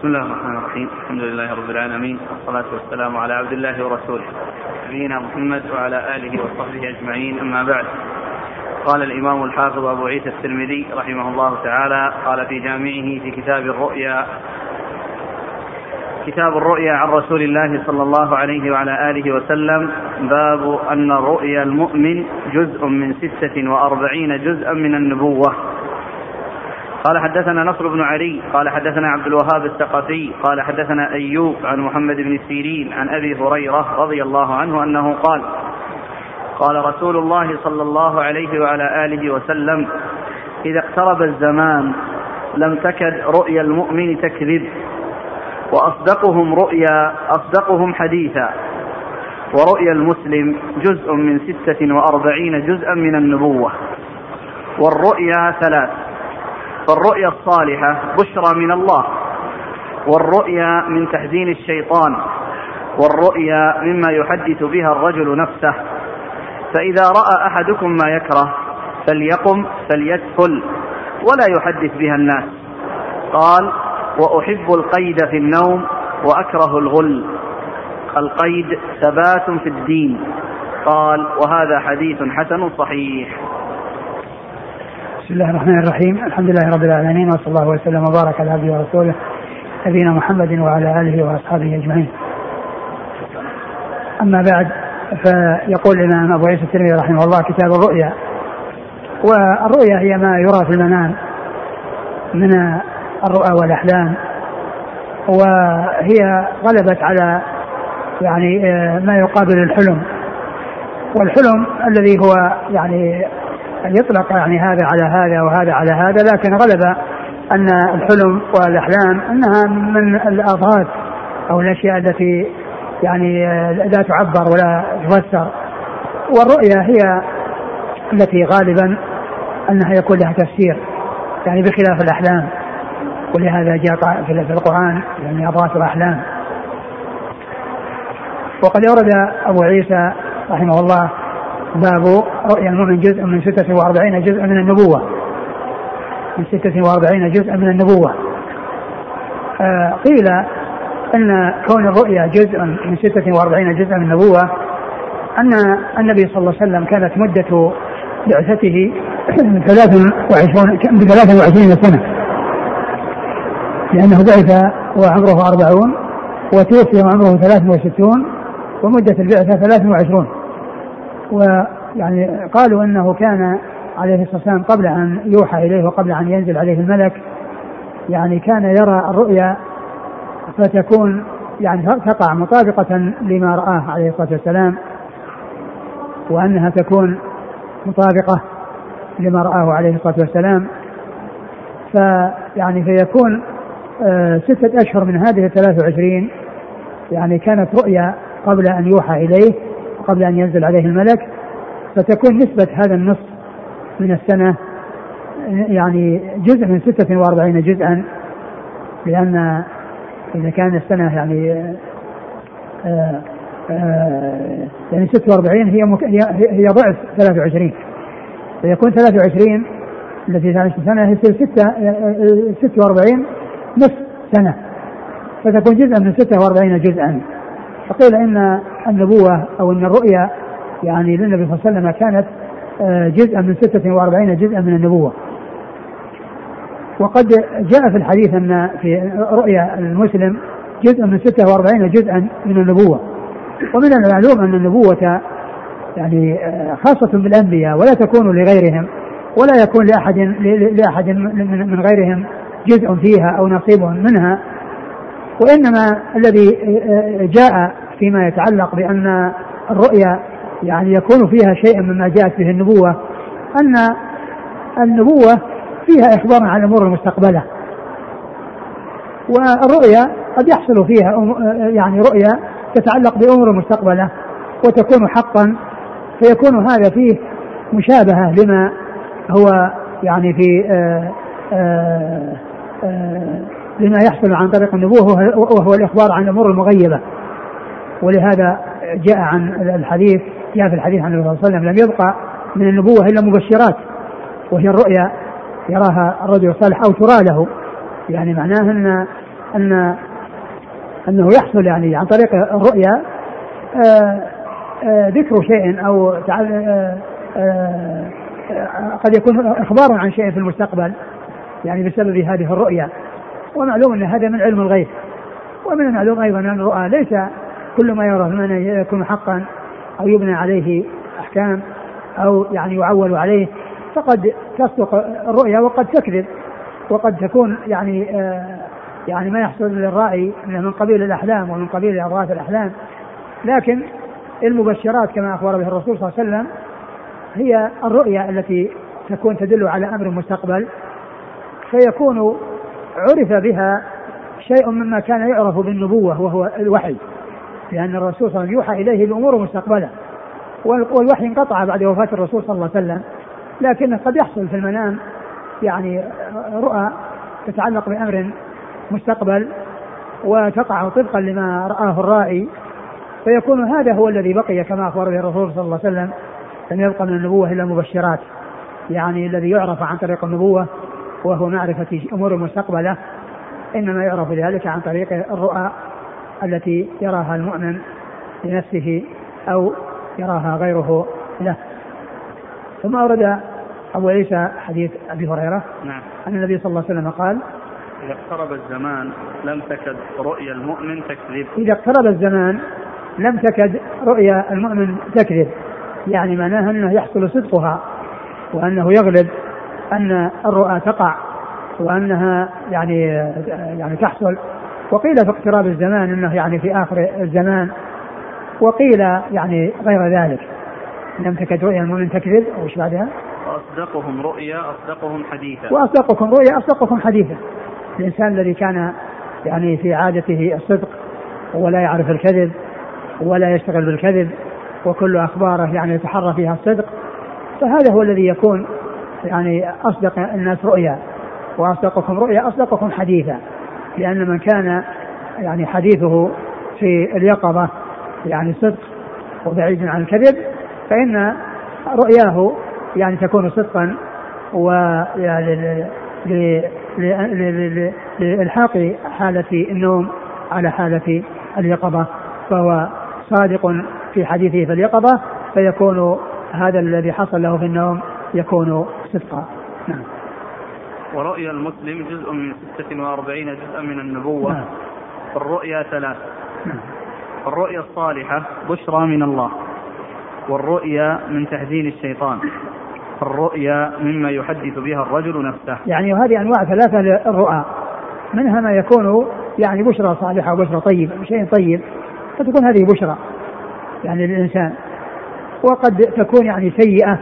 بسم الله الرحمن الرحيم. الحمد لله رب العالمين، والصلاة والسلام على عبد الله ورسوله نبينا محمد وعلى آله وصحبه أجمعين، أما بعد. قال الإمام الحافظ أبو عيسى الترمذي رحمه الله تعالى قال في جامعه في كتاب الرؤيا عن رسول الله صلى الله عليه وعلى آله وسلم: باب أن رؤيا المؤمن جزء من 46 جزءا من النبوة. قال حدثنا نصر بن علي قال حدثنا عبد الوهاب الثقفي قال حدثنا أيوب عن محمد بن سيرين عن أبي هريرة رضي الله عنه أنه قال: قال رسول الله صلى الله عليه وعلى آله وسلم: إذا اقترب الزمان لم تكد رؤيا المؤمن تكذب، وأصدقهم رؤيا أصدقهم حديثا، ورؤيا المسلم جزء من 46 جزءا من النبوة. والرؤيا 3: فالرؤيا الصالحة بشرى من الله، والرؤيا من تحزين الشيطان، والرؤيا مما يحدث بها الرجل نفسه، فإذا رأى أحدكم ما يكره فليقم فليدخل ولا يحدث بها الناس. قال: وأحب القيد في النوم وأكره الغل. القيد ثبات في الدين. قال: وهذا حديث حسن صحيح. بسم الله الرحمن الرحيم. الحمد لله رب العالمين، وصلى الله وسلم وبارك على عبده ورسوله نبينا محمد وعلى آله وأصحابه أجمعين. أما بعد، فيقول الإمام أبو عيسى الترمذي رحمه الله: كتاب الرؤيا. والرؤيا هي ما يرى في المنام من الرؤى والأحلام، وهي غلبت على يعني ما يقابل الحلم. والحلم الذي هو يعني يطلق يعني هذا على هذا وهذا على هذا، لكن غلب أن الحلم والأحلام أنها من الآضات أو الأشياء التي يعني لا تعبر ولا تفسر. والرؤيا هي التي غالبا أنها يكون لها تفسير يعني بخلاف الأحلام، ولهذا جاء في القرآن يعني أضغاث الأحلام. وقد أورد أبو عيسى رحمه الله باب رؤيا المؤمن جزء من 46 جزءا من النبوة، من 46 جزءا من النبوة. قيل أن كون الرؤيا جزء من 46 جزءا من النبوة أن النبي صلى الله عليه وسلم كانت مدة بعثته 23 سنة، لأنه بعث وعمره 40 وتوفي وعمره 63 ومدة البعثة 23. ويعني قالوا أنه كان عليه الصلاة والسلام قبل أن يوحى إليه وقبل أن ينزل عليه الملك يعني كان يرى الرؤيا فتكون يعني تقع مطابقة لما رآه عليه الصلاة والسلام، وأنها تكون مطابقة لما رآه عليه الصلاة والسلام. فيعني فيكون 6 أشهر من هذه 23 يعني كانت رؤيا قبل أن يوحى إليه وقبل أن ينزل عليه الملك، فتكون نسبة هذا النصف من السنة يعني جزء من 46 جزءا، لأن إذا كان السنة يعني 46 هي ضعف 23، فيكون 23 التي تعيش سنة هي 46 نصف سنة، فتكون جزءا من 46 جزءا. فقيل إن النبوة أو إن الرؤيا يعني للنبي صلى الله عليه وسلم كانت جزءا من 46 جزءا من النبوة. وقد جاء في الحديث أن في رؤيا المسلم جزء من 46 جزءا من النبوة. ومن المعلوم أن النبوة يعني خاصة بالأنبياء ولا تكون لغيرهم، ولا يكون لأحد من غيرهم جزء فيها أو نصيب منها. وإنما الذي جاء فيما يتعلق بأن الرؤيا يعني يكون فيها شيء مما جاءت به النبوة أن النبوة فيها إخبار عن الأمور المستقبلة، والرؤيا قد يحصل فيها يعني رؤيا تتعلق بأمور المستقبلة وتكون حقا، فيكون هذا فيه مشابهة لما هو يعني في لما يحصل عن طريق النبوة، وهو الإخبار عن الأمور المغيبة. ولهذا جاء في الحديث عن النبي صلى الله عليه وسلم: لم يبقى من النبوة إلا مبشرات، وهي الرؤيا يراها الرجل الصالح أو ترى له، يعني معناه أنه يحصل يعني عن طريق الرؤيا ذكر شيء أو قد يكون إخبار عن شيء في المستقبل يعني بسبب هذه الرؤيا. ومعلوم أن هذا من علم الغيب. ومن المعلوم أيضا أن الرؤى ليس كل ما يرى من يكون حقا أو يبنى عليه أحكام أو يعني يعول عليه، فقد تصدق الرؤيا وقد تكذب، وقد تكون يعني ما يحصل للرائي من قبيل الأحلام ومن قبيل أضغاث الأحلام. لكن المبشرات كما أخبر به الرسول صلى الله عليه وسلم هي الرؤيا التي تكون تدل على أمر مستقبل، فيكون عرف بها شيء مما كان يعرف بالنبوة وهو الوحي، لأن الرسول صلى الله عليه وسلم يوحى إليه بأمور مستقبلة، والوحي انقطع بعد وفاة الرسول صلى الله عليه وسلم، لكن قد يحصل في المنام يعني رؤى تتعلق بأمر مستقبل وتقع طبقا لما رآه الرائي، فيكون هذا هو الذي بقي كما أخبر به الرسول صلى الله عليه وسلم. لم يبقى من النبوة إلا مبشرات، يعني الذي يعرف عن طريق النبوة وهو معرفة أمور المستقبلة إنما يعرف ذلك عن طريق الرؤى التي يراها المؤمن لنفسه أو يراها غيره له. ثم أورد أبو عيسى حديث أبي هريرة أن النبي صلى الله عليه وسلم قال: إذا اقترب الزمان لم تكد رؤيا المؤمن تكذب. إذا اقترب الزمان لم تكد رؤيا المؤمن تكذب، يعني معناها أنه يحصل صدقها وأنه يغلب أن الرؤى تقع وأنها يعني تحصل. وقيل في اقتراب الزمان أنه يعني في آخر الزمان، وقيل يعني غير ذلك. لم تكد رؤيا المؤمن تكذب. وش بعدها؟ وأصدقهم رؤيا أصدقهم حديثا. وأصدقكم رؤيا أصدقكم حديثا. الإنسان الذي كان يعني في عادته الصدق ولا يعرف الكذب ولا يشتغل بالكذب وكل أخباره يعني يتحرى فيها الصدق، فهذا هو الذي يكون يعني أصدق الناس رؤيا. وأصدقكم رؤيا أصدقكم حديثا، لأن من كان يعني حديثه في اليقظة يعني صدق وبعيد عن الكذب فإن رؤياه يعني تكون صدقا لإلحاق حالة النوم على حالة اليقظة، فهو صادق في حديثه في اليقظة فيكون هذا الذي حصل له في النوم يكون صدقا. نعم. ورؤيا المسلم جزء من 46 جزءا من النبوة. الرؤيا 3. الرؤيا الصالحة بشرى من الله، والرؤيا من تحزين الشيطان، الرؤيا مما يحدث بها الرجل نفسه. يعني هذه أنواع 3 للرؤى، منها ما يكون يعني بشرى صالحة وبشرى طيب، شيء طيب فتكون هذه بشرى يعني للإنسان، وقد تكون يعني سيئة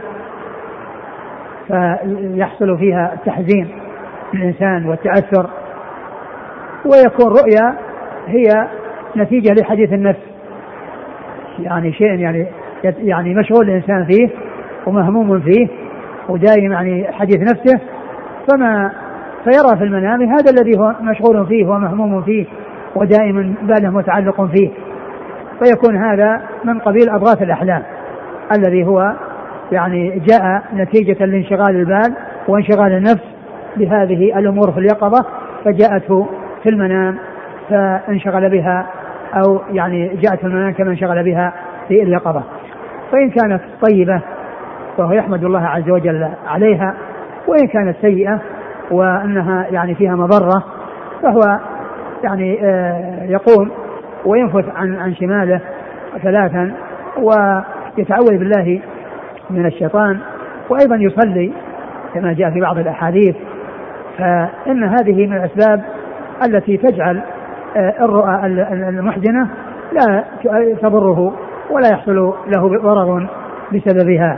فيحصل فيها التحزين للإنسان والتأثر. ويكون رؤيا هي نتيجة لحديث النفس، يعني شيء يعني مشغول الإنسان فيه ومهموم فيه ودائم يعني حديث نفسه، فيرى في المنام هذا الذي هو مشغول فيه ومهموم فيه ودائما باله متعلق فيه، فيكون هذا من قبيل أضغاث الأحلام الذي هو يعني جاء نتيجة لانشغال البال وانشغال النفس بهذه الأمور في اليقظة، فجاءته في المنام فانشغل بها، أو يعني جاءت في المنام كما انشغل بها في اليقظة. فإن كانت طيبة فهو يحمد الله عز وجل عليها، وإن كانت سيئة وأنها يعني فيها مضرة فهو يعني يقوم وينفث عن شماله 3 ويتعوذ بالله من الشيطان، وأيضا يصلي كما جاء في بعض الأحاديث. فإن هذه من الأسباب التي تجعل الرؤى المحزنة لا تضره ولا يحصل له ضرر بسببها.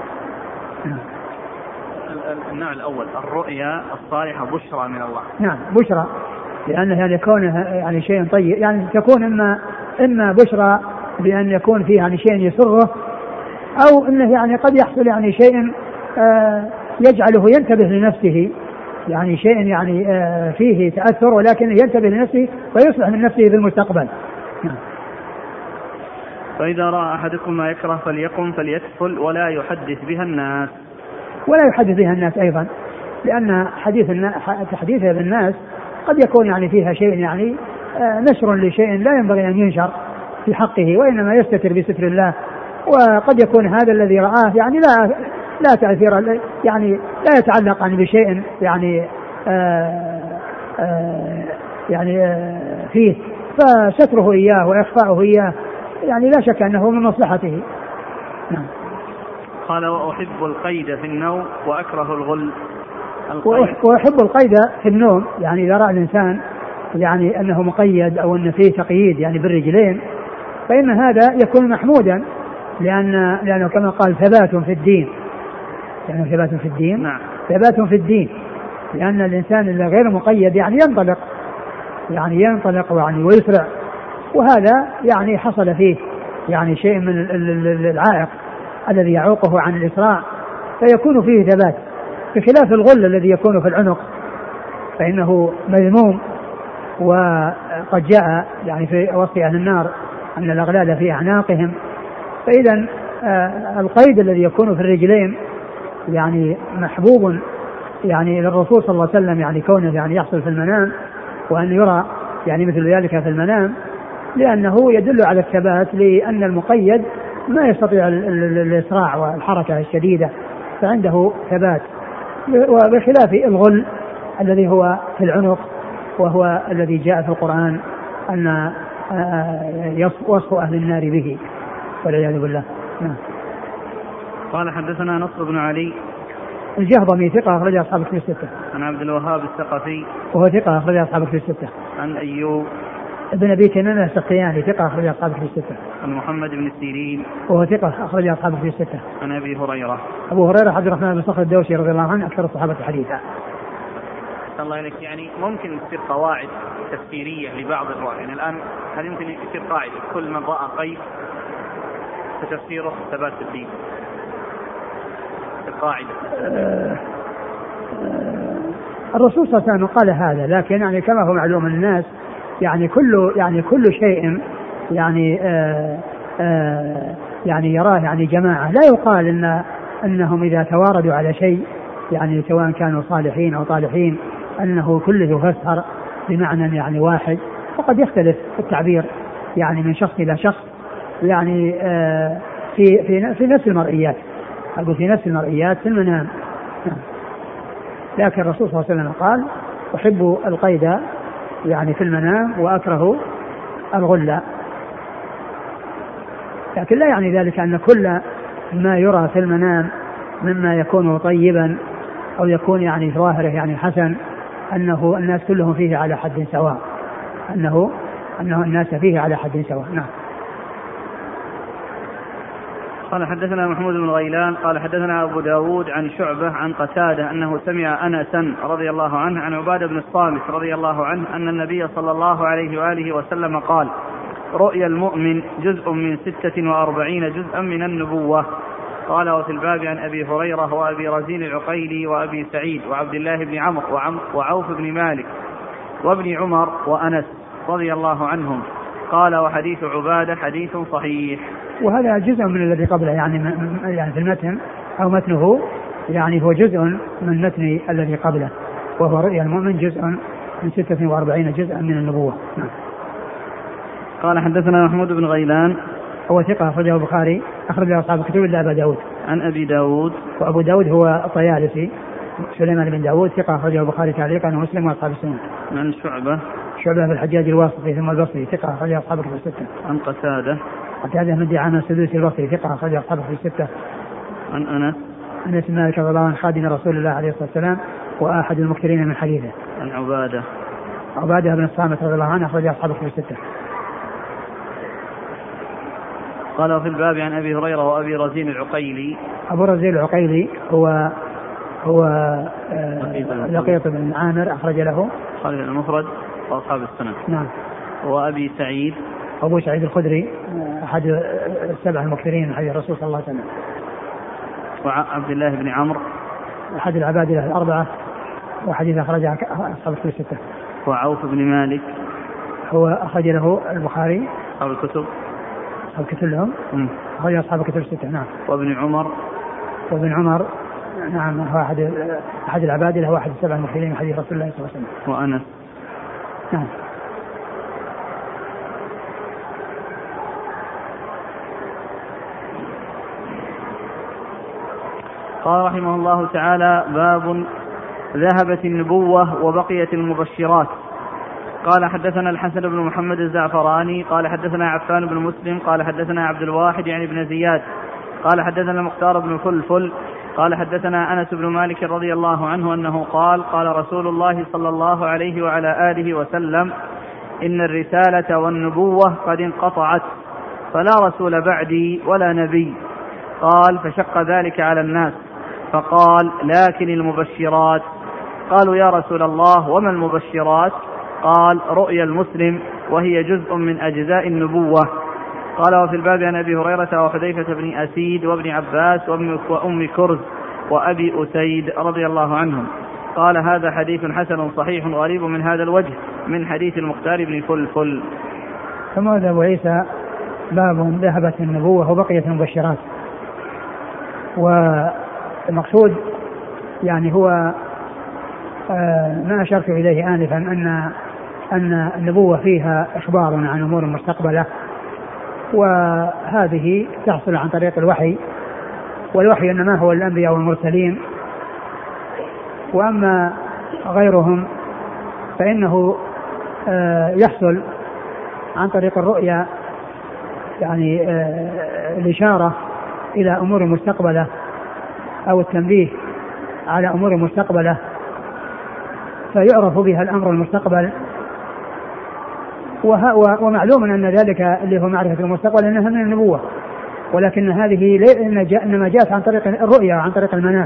النوع الأول الرؤيا الصالحة بشرى من الله. نعم بشرى، لأنها يعني كونها يعني شيء طيب، يعني تكون إما بشرى بأن يكون فيه يعني شيء يسره، أو إنه يعني قد يحصل يعني شيء يجعله ينتبه لنفسه، يعني شيء يعني فيه تأثر ولكن ينتبه لنفسه ويصلح من نفسه في المستقبل. فإذا رأى أحدكم ما يكره فليقم فليتفل ولا يحدث بها الناس. ولا يحدث بها الناس أيضا، لأن تحديثه بالناس قد يكون يعني فيها شيء يعني نشر لشيء لا ينبغي أن ينشر في حقه، وإنما يستتر بستر الله. وقد يكون هذا الذي رآه يعني لا تأثير يعني لا يتعلق يعني بشيء يعني فيه، فستره إياه وإخفاؤه إياه يعني لا شك أنه من مصلحته. نعم. قال وأحب القيد في النوم وأكره الغل. وأحب القيد في النوم يعني إذا رأى الإنسان يعني أنه مقيد أو أن فيه تقييد يعني بالرجلين فإن هذا يكون محمودا، لأنه كما قال ثبات في الدين، يعني ثبات في الدين. نعم. ثبات في الدين، لأن الإنسان اللي غير مقيد يعني ينطلق يعني ويسرع، وهذا يعني حصل فيه يعني شيء من العائق الذي يعوقه عن الإسراع، فيكون فيه ثبات، بخلاف الغل الذي يكون في العنق فإنه مذموم. وقد جاء يعني في وصف أهل النار أن الأغلال في أعناقهم، فإذا القيد الذي يكون في الرجلين يعني محبوب يعني للرسول صلى الله عليه وسلم، يعني كونه يعني يحصل في المنام وأن يرى يعني مثل ذلك في المنام، لأنه يدل على الثبات، لأن المقيد ما يستطيع الإسراع والحركة الشديدة فعنده ثبات، وبخلاف الغل الذي هو في العنق وهو الذي جاء في القرآن أن وصف أهل النار به والعياذ بالله. نعم. قال حدثنا نصر بن علي الجهضمي ثقة أخرج أصحاب الكتب الستة. عن عبد الوهاب الثقفي وهو ثقة أخرج أصحاب الكتب الستة. عن أيوب ابن أبي كنانة السختياني ثقة أخرج أصحاب الكتب الستة. عن محمد بن سيرين وهو ثقة أخرج أصحاب الكتب الستة. عن أبي هريرة. أبو هريرة عبد الرحمن بن صخر الدوسي رضي الله عنه أكثر الصحابة حديثا. الله إليك، يعني ممكن تصير قواعد تفسيرية لبعض الروايات، يعني الآن هل يمكن يصير قاعدة كل من رأى قيد فتفسيره ثبات الدين القاعدة؟ الرسول صلى الله عليه وسلم قال هذا، لكن يعني كما هو معلوم الناس يعني كل شيء يعني يراه يعني جماعة، لا يقال أنهم إذا تواردوا على شيء يعني سواء كانوا صالحين أو طالحين أنه كله يفسر بمعنى يعني واحد، فقد يختلف التعبير يعني من شخص إلى شخص، يعني في نفس المرئيات، أقول في نفس المرئيات في المنام. لكن الرسول صلى الله عليه وسلم قال أحب القيد يعني في المنام وأكره الغلة، لكن لا يعني ذلك أن كل ما يرى في المنام مما يكون طيبا أو يكون يعني ظاهره يعني حسن أنه الناس كلهم فيه على حد سواء، أنه الناس فيه على حد سواء. نعم. قال حدثنا محمود بن غيلان قال حدثنا أبو داود عن شعبة عن قتادة أنه سمع أنسا رضي الله عنه عن عبادة بن الصامت رضي الله عنه أن النبي صلى الله عليه وآله وسلم قال رؤيا المؤمن جزء من 46 جزءا من النبوة. قال وفي الباب عن أبي هريرة وأبي رزين العقيلي وأبي سعيد وعبد الله بن عمرو وعوف بن مالك وابن عمر وأنس رضي الله عنهم. قال وحديث عبادة حديث صحيح. وهذا جزء من الذي قبله يعني في المتن أو متنه يعني هو جزء من متن الذي قبله، وهو رؤيا المؤمن جزء من 46 جزءا من النبوة. قال حدثنا محمود بن غيلان هو ثقة أخرجه البخاري أخرجه أصحاب الكتب إلا أبا داود. عن أبي داود وأبو داود هو الطيالسي سليمان بن داود ثقة أخرجه البخاري تعليقا ومسلم وأصحاب السنة. عن شعبة في الحجاج الواسطي ثم البصري ثقة أخرجه أصحاب الكتب الستة. عن قتادة من دعامة السدوسي البصري ثقة أخرجه أصحاب الكتب الستة. عن أنس بن مالك رضي الله عنه خادم رسول الله عليه الصلاة والسلام وأحد المكثرين من حديثه. عن عبادة بن الصامت رضي الله عنه أخرجه أصحاب الكتب الستة. قال وفي الباب عن أبي هريرة وأبي رزين العقيلي. أبو رزين العقيلي هو لقيط بن عامر أخرج له خالد المفرد وأصحاب السنة. نعم. وأبي سعيد أبو سعيد الخدري أحد السبع المكثرين من حديث الرسول صلى الله عليه وسلم. وعبد الله بن عمرو أحد العباد له الأربعة وحديث أخرجه أصحاب الكتب الستة. وعوف بن مالك هو أخرج له البخاري أصحاب الكتب لهم أخرج أصحاب الكتب الستة. نعم. وابن عمر نعم هو أحد العباد له أحد السبع المكثرين من حديث رسول الله صلى الله عليه وسلم. نعم. قال رحمه الله تعالى: باب ذهبت النبوة وبقيت المبشرات. قال: حدثنا الحسن بن محمد الزعفراني قال حدثنا عفان بن مسلم قال حدثنا عبد الواحد يعني بن زياد قال حدثنا المختار بن فلفل قال حدثنا أنس بن مالك رضي الله عنه أنه قال: قال رسول الله صلى الله عليه وعلى آله وسلم: إن الرسالة والنبوة قد انقطعت، فلا رسول بعدي ولا نبي. قال: فشق ذلك على الناس، فقال: لكن المبشرات. قالوا: يا رسول الله وما المبشرات؟ قال: رؤيا المسلم، وهي جزء من أجزاء النبوة. قال: وفي الباب عن أبي هريرة وحذيفة بن أسيد وابن عباس وأم كرز وأبي أسيد رضي الله عنهم. قال: هذا حديث حسن صحيح غريب من هذا الوجه من حديث المختار بن فلفل. ثم هذا أبو عيسى: باب ذهبت النبوة وبقيت المبشرات. والمقصود يعني هو ما أشرت إليه آنفا أن النبوة فيها إخبار عن أمور مستقبلة، وهذه تحصل عن طريق الوحي، والوحي إنما هو الأنبياء والمرسلين. وأما غيرهم فإنه يحصل عن طريق الرؤيا، يعني الإشارة إلى أمور مستقبلة أو التنبيه على أمور مستقبلة، فيعرف بها الأمر المستقبل. ومعلوم أن ذلك اللي هو معرفة المستقبل أنها من النبوة، ولكن هذه إنما جاءت عن طريق الرؤيا وعن طريق المنام،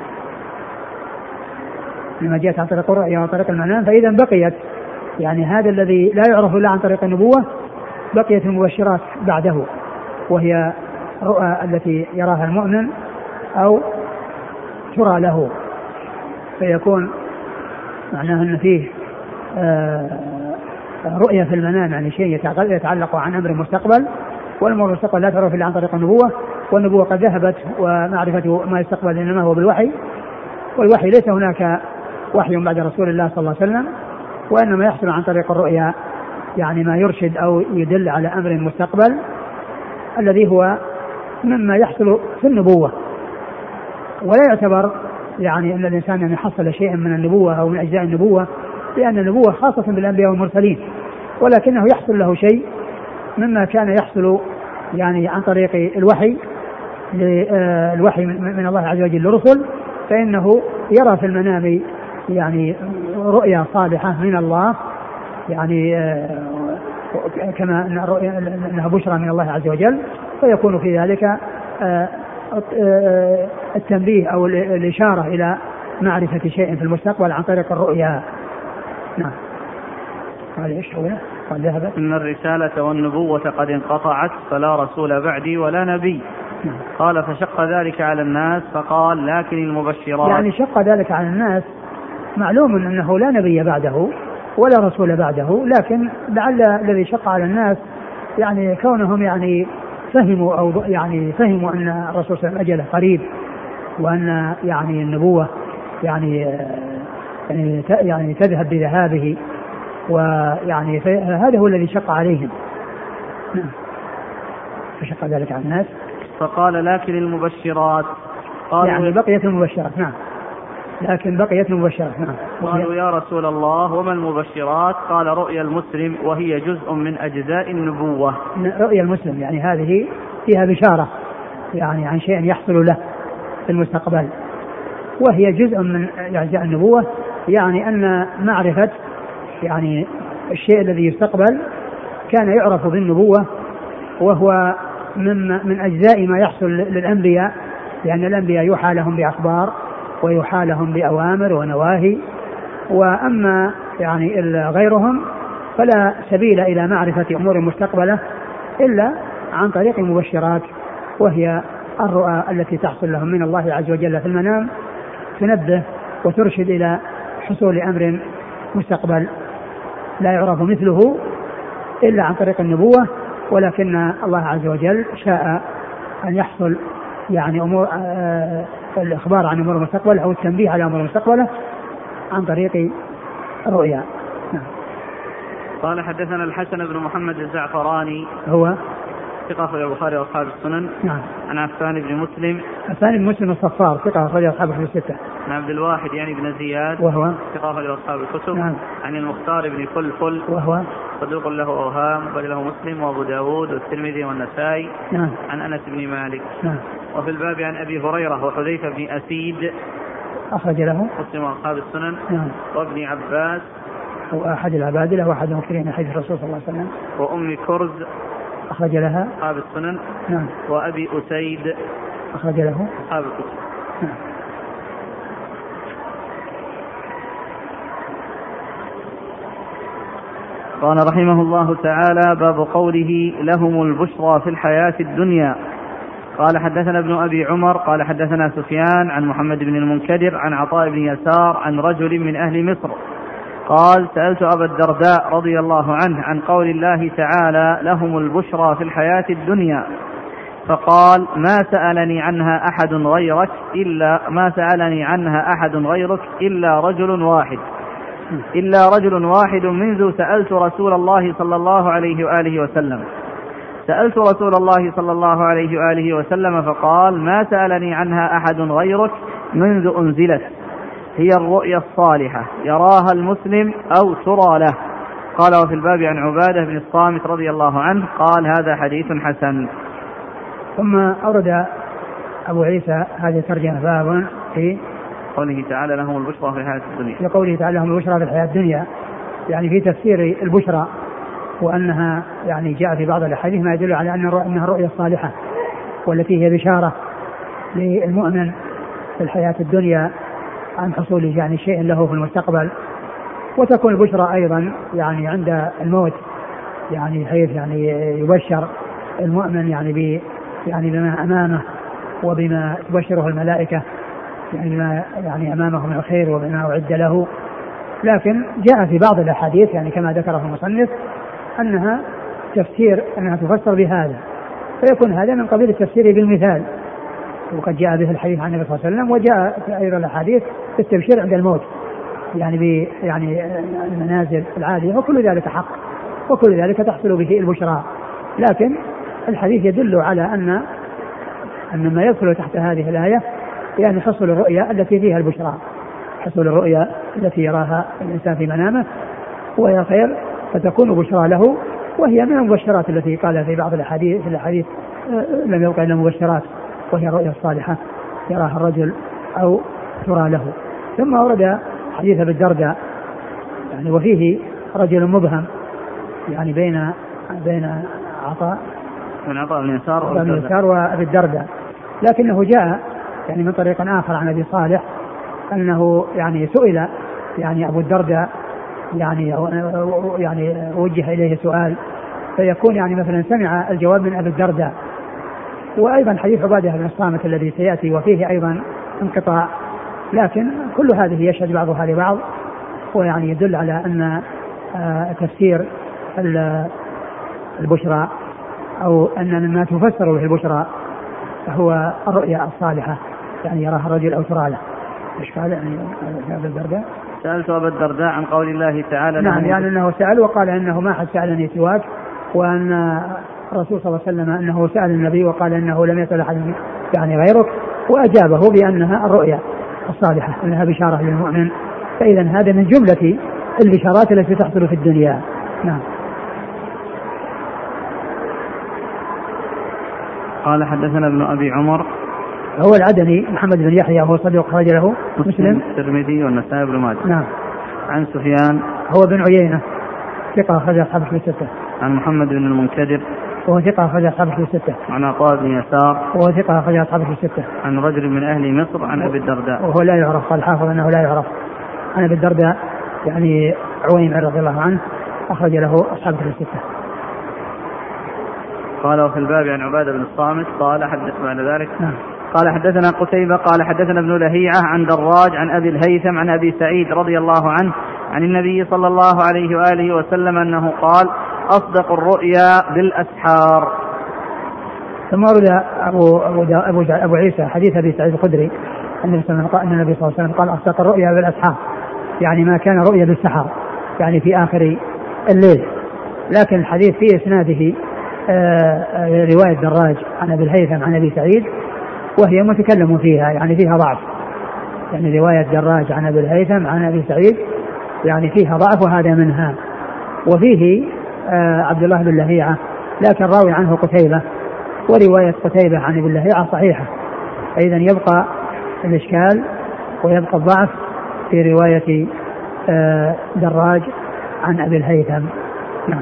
إنما جاءت عن طريق الرؤيا وعن طريق المنام. فإذا بقيت يعني هذا الذي لا يعرف إلا عن طريق النبوة، بقيت المبشرات بعده، وهي رؤى التي يراها المؤمن أو ترى له، فيكون معناه أن فيه رؤية في المنام، يعني شيء يتعلق عن أمر مستقبل، والأمور المستقبل لا تعرف إلا عن طريق النبوة، والنبوة قد ذهبت، ومعرفة ما يستقبل إنما هو بالوحي، والوحي ليس هناك وحي بعد رسول الله صلى الله عليه وسلم، وإنما يحصل عن طريق الرؤيا، يعني ما يرشد أو يدل على أمر مستقبل الذي هو مما يحصل في النبوة. ولا يعتبر يعني أن الإنسان أن يحصل شيئا من النبوة أو من أجزاء النبوة، لأن النبوة خاصة بالأنبياء والمرسلين، ولكنه يحصل له شيء مما كان يحصل يعني عن طريق الوحي، الوحي من الله عز وجل للرسل، فإنه يرى في المنام يعني رؤيا صالحة من الله، يعني كما أنها بشرى من الله عز وجل، فيكون في ذلك التنبيه أو الإشارة إلى معرفة شيء في المستقبل عن طريق الرؤيا. نعم. قال إيش هو؟ قال ذهبت إن الرسالة والنبوة قد انقطعت، فلا رسول بعدي ولا نبي. قال: فشق ذلك على الناس، فقال: لكن المبشرات. يعني شق ذلك على الناس، معلوم أنه لا نبي بعده ولا رسول بعده، لكن لعل الذي شق على الناس يعني كونهم يعني فهموا أو يعني فهموا أن الرسول صلى الله عليه وسلم أجله قريب، وأن يعني النبوة يعني تذهب بذهابه، ويعني هذا هو الذي شق عليهم. فشق ذلك على الناس، فقال: لكن المبشرات. قالوا يعني بقيت المبشرات. نعم، لكن بقيت المبشرات. نعم. قالوا: يا رسول الله وما المبشرات؟ قال: رؤيا المسلم، وهي جزء من أجزاء النبوة. رؤيا المسلم يعني هذه فيها بشارة يعني عن شيء يحصل له في المستقبل، وهي جزء من أجزاء النبوة، يعني أن معرفة يعني الشيء الذي يستقبل كان يعرف بالنبوة، وهو من أجزاء ما يحصل للأنبياء، لأن الأنبياء يوحى لهم بأخبار ويوحى لهم بأوامر ونواهي، وأما يعني غيرهم فلا سبيل إلى معرفة أمور مستقبلة إلا عن طريق المبشرات، وهي الرؤى التي تحصل لهم من الله عز وجل في المنام، تنبه وترشد إلى حصول أمر مستقبل لا يعرف مثله إلا عن طريق النبوة، ولكن الله عز وجل شاء أن يحصل يعني أمور الإخبار عن أمور المستقبل أو التنبيه على أمور المستقبل عن طريق الرؤيا. قال حدثنا الحسن بن محمد الزعفراني هو ثقة أخرج البخاري وأصحاب السنن. نعم. عن عفان بن مسلم. عفان بن مسلم الصفار ثقة أخرج أصحاب الكتب الستة. عن عبد الواحد يعني بن زياد وهو ثقة أخرج أصحاب الكتب. نعم. عن المختار بن فلفل وهو صدوق له أوهام بل له مسلم وأبو داود والترمذي والنسائي. نعم. عن أنس بن مالك. نعم. وفي الباب عن أبي هريرة وحذيفة بن أسيد أخرج له مسلم وأصحاب السنن. نعم. وابن عباس وأحد العبادلة وأحد المكثرين حديث الرسول صلى الله عليه وسلم. وأم كرز أخرج لها أصحاب السنن. نعم. وأبي أسيد أخرج له أصحاب الكتب. نعم. قال رحمه الله تعالى: باب قوله لهم البشرى في الحياة الدنيا. قال حدثنا ابن أبي عمر قال حدثنا سفيان عن محمد بن المنكدر عن عطاء بن يسار عن رجل من أهل مصر قال: سألت أبا الدرداء رضي الله عنه عن قول الله تعالى: لهم البشرى في الحياة الدنيا، فقال: ما سألني عنها أحد غيرك إلا رجل واحد منذ سألت رسول الله صلى الله عليه وآله وسلم فقال: ما سألني عنها أحد غيرك منذ أنزلت، هي الرؤيا الصالحة يراها المسلم أو ترى له. قال: وفي الباب عن عبادة بن الصامت رضي الله عنه قال: هذا حديث حسن. ثم أورد أبو عيسى هذه الترجمة باب في قوله تعالى: لهم البشرى في الحياة الدنيا. في قوله تعالى: لهم البشرى في الحياة الدنيا، يعني في تفسير البشرى، وأنها يعني جاء في بعض الأحاديث ما يدل على أنها الرؤيا الصالحة، والتي هي بشارة للمؤمن في الحياة الدنيا عن حصول يعني شيء له في المستقبل. وتكون البشرى أيضا يعني عند الموت، يعني حيث يعني يبشر المؤمن يعني بما أمامه وبما تبشره الملائكة، يعني بما يعني أمامه من الخير وبما أعد له. لكن جاء في بعض الأحاديث يعني كما ذكره المصنف أنها تفسر بهذا، فيكون هذا من قبيل التفسير بالمثال، وقد جاء به الحديث عن النبي صلى الله عليه وسلم، وجاء في أيضا الأحاديث في التبشير عند الموت يعني المنازل العالية، وكل ذلك حق، وكل ذلك تحصل به البشرى. لكن الحديث يدل على أن ما يدخل تحت هذه الآية يعني حصل الرؤيا التي فيها البشرى، حصل الرؤيا التي يراها الإنسان في منامه وهي خير، فتكون بشرى له، وهي من المبشرات التي قال في بعض الأحاديث لم يبقى إلا مبشرات، وهي الرؤيا الصالحة يراها الرجل أو ترى له. ثم ورد حديث أبي الدرداء يعني وفيه رجل مبهم يعني بين عطاء بن يسار وأبي الدرداء، لكنه جاء يعني من طريق آخر عن أبي صالح أنه يعني سئل يعني أبو الدرداء يعني وجه إليه سؤال، فيكون يعني مثلا سمع الجواب من أبي الدرداء. وأيضا حديث عبادة بن الصامت الذي سيأتي وفيه أيضا انقطاع، لكن كل هذه يشهد بعضها لبعض، ويعني يدل على أن تفسير البشرى أو أن ما تفسر به البشرى هو الرؤيا الصالحة يعني يراها الرجل أو ترى له. إيش قال يعني أبي الدرداء؟ سألت أبا الدرداء عن قول الله تعالى. نعم، يعني أنه سأل وقال أنه ما حد سألني سواك، وأن الرسول صلى الله عليه وسلم أنه سأل النبي وقال أنه لم يسأل أحد يعني غيرك، وأجابه بأنها الرؤيا الصالحة أنها بشارة للمؤمن. فإذا هذا من جملة البشارات التي تحصل في الدنيا. نعم. قال حدثنا ابن أبي عمر هو العدني محمد بن يحيى وهو صدوق خرج له مسلم الترمذي والنسائي بن ماجه. نعم. عن سفيان هو بن عيينة ثقة خرج أصحاب الكتب الستة. عن محمد بن المنكدر وهو ثقة خرج أصحاب الكتب الستة. عن عطاء بن يسار وهو ثقة خرج أصحاب الكتب الستة. عن رجل من أهل مصر عن أبي الدرداء وهو لا يعرف، قال الحافظ أنه لا يعرف. عن أبي الدرداء يعني عويمر رضي الله عنه أخرج له أصحاب الكتب الستة. قال: وفي الباب عن عبادة بن الصامت قال: حدث بعد ذلك. نعم. قال: حدثنا قتيبة قال: حدثنا ابن لهيعة عن دراج عن أبي الهيثم عن أبي سعيد رضي الله عنه عن النبي صلى الله عليه وآله وسلم أنه قال: أصدق الرؤيا بالأسحار. ثم ورد أبو عيسى حديث أبي سعيد الخدري أن النبي صلى الله عليه وسلم قال: أصدق الرؤيا بالأسحار، يعني ما كان رؤيا بالسحر، يعني في آخر الليل. لكن الحديث في إسناده رواية دراج عن أبي الهيثم عن أبي سعيد وهي متكلم فيها، يعني فيها ضعف. يعني رواية دراج عن أبي الهيثم عن أبي سعيد يعني فيها ضعف وهذا منها. وفيه عبد الله بن لهيعة لكن راوي عنه قتيبة، ورواية قتيبة عن ابن لهيعة صحيحة. أيضا يبقى الإشكال ويبقى الضعف في رواية دراج عن أبي الهيثم. نعم.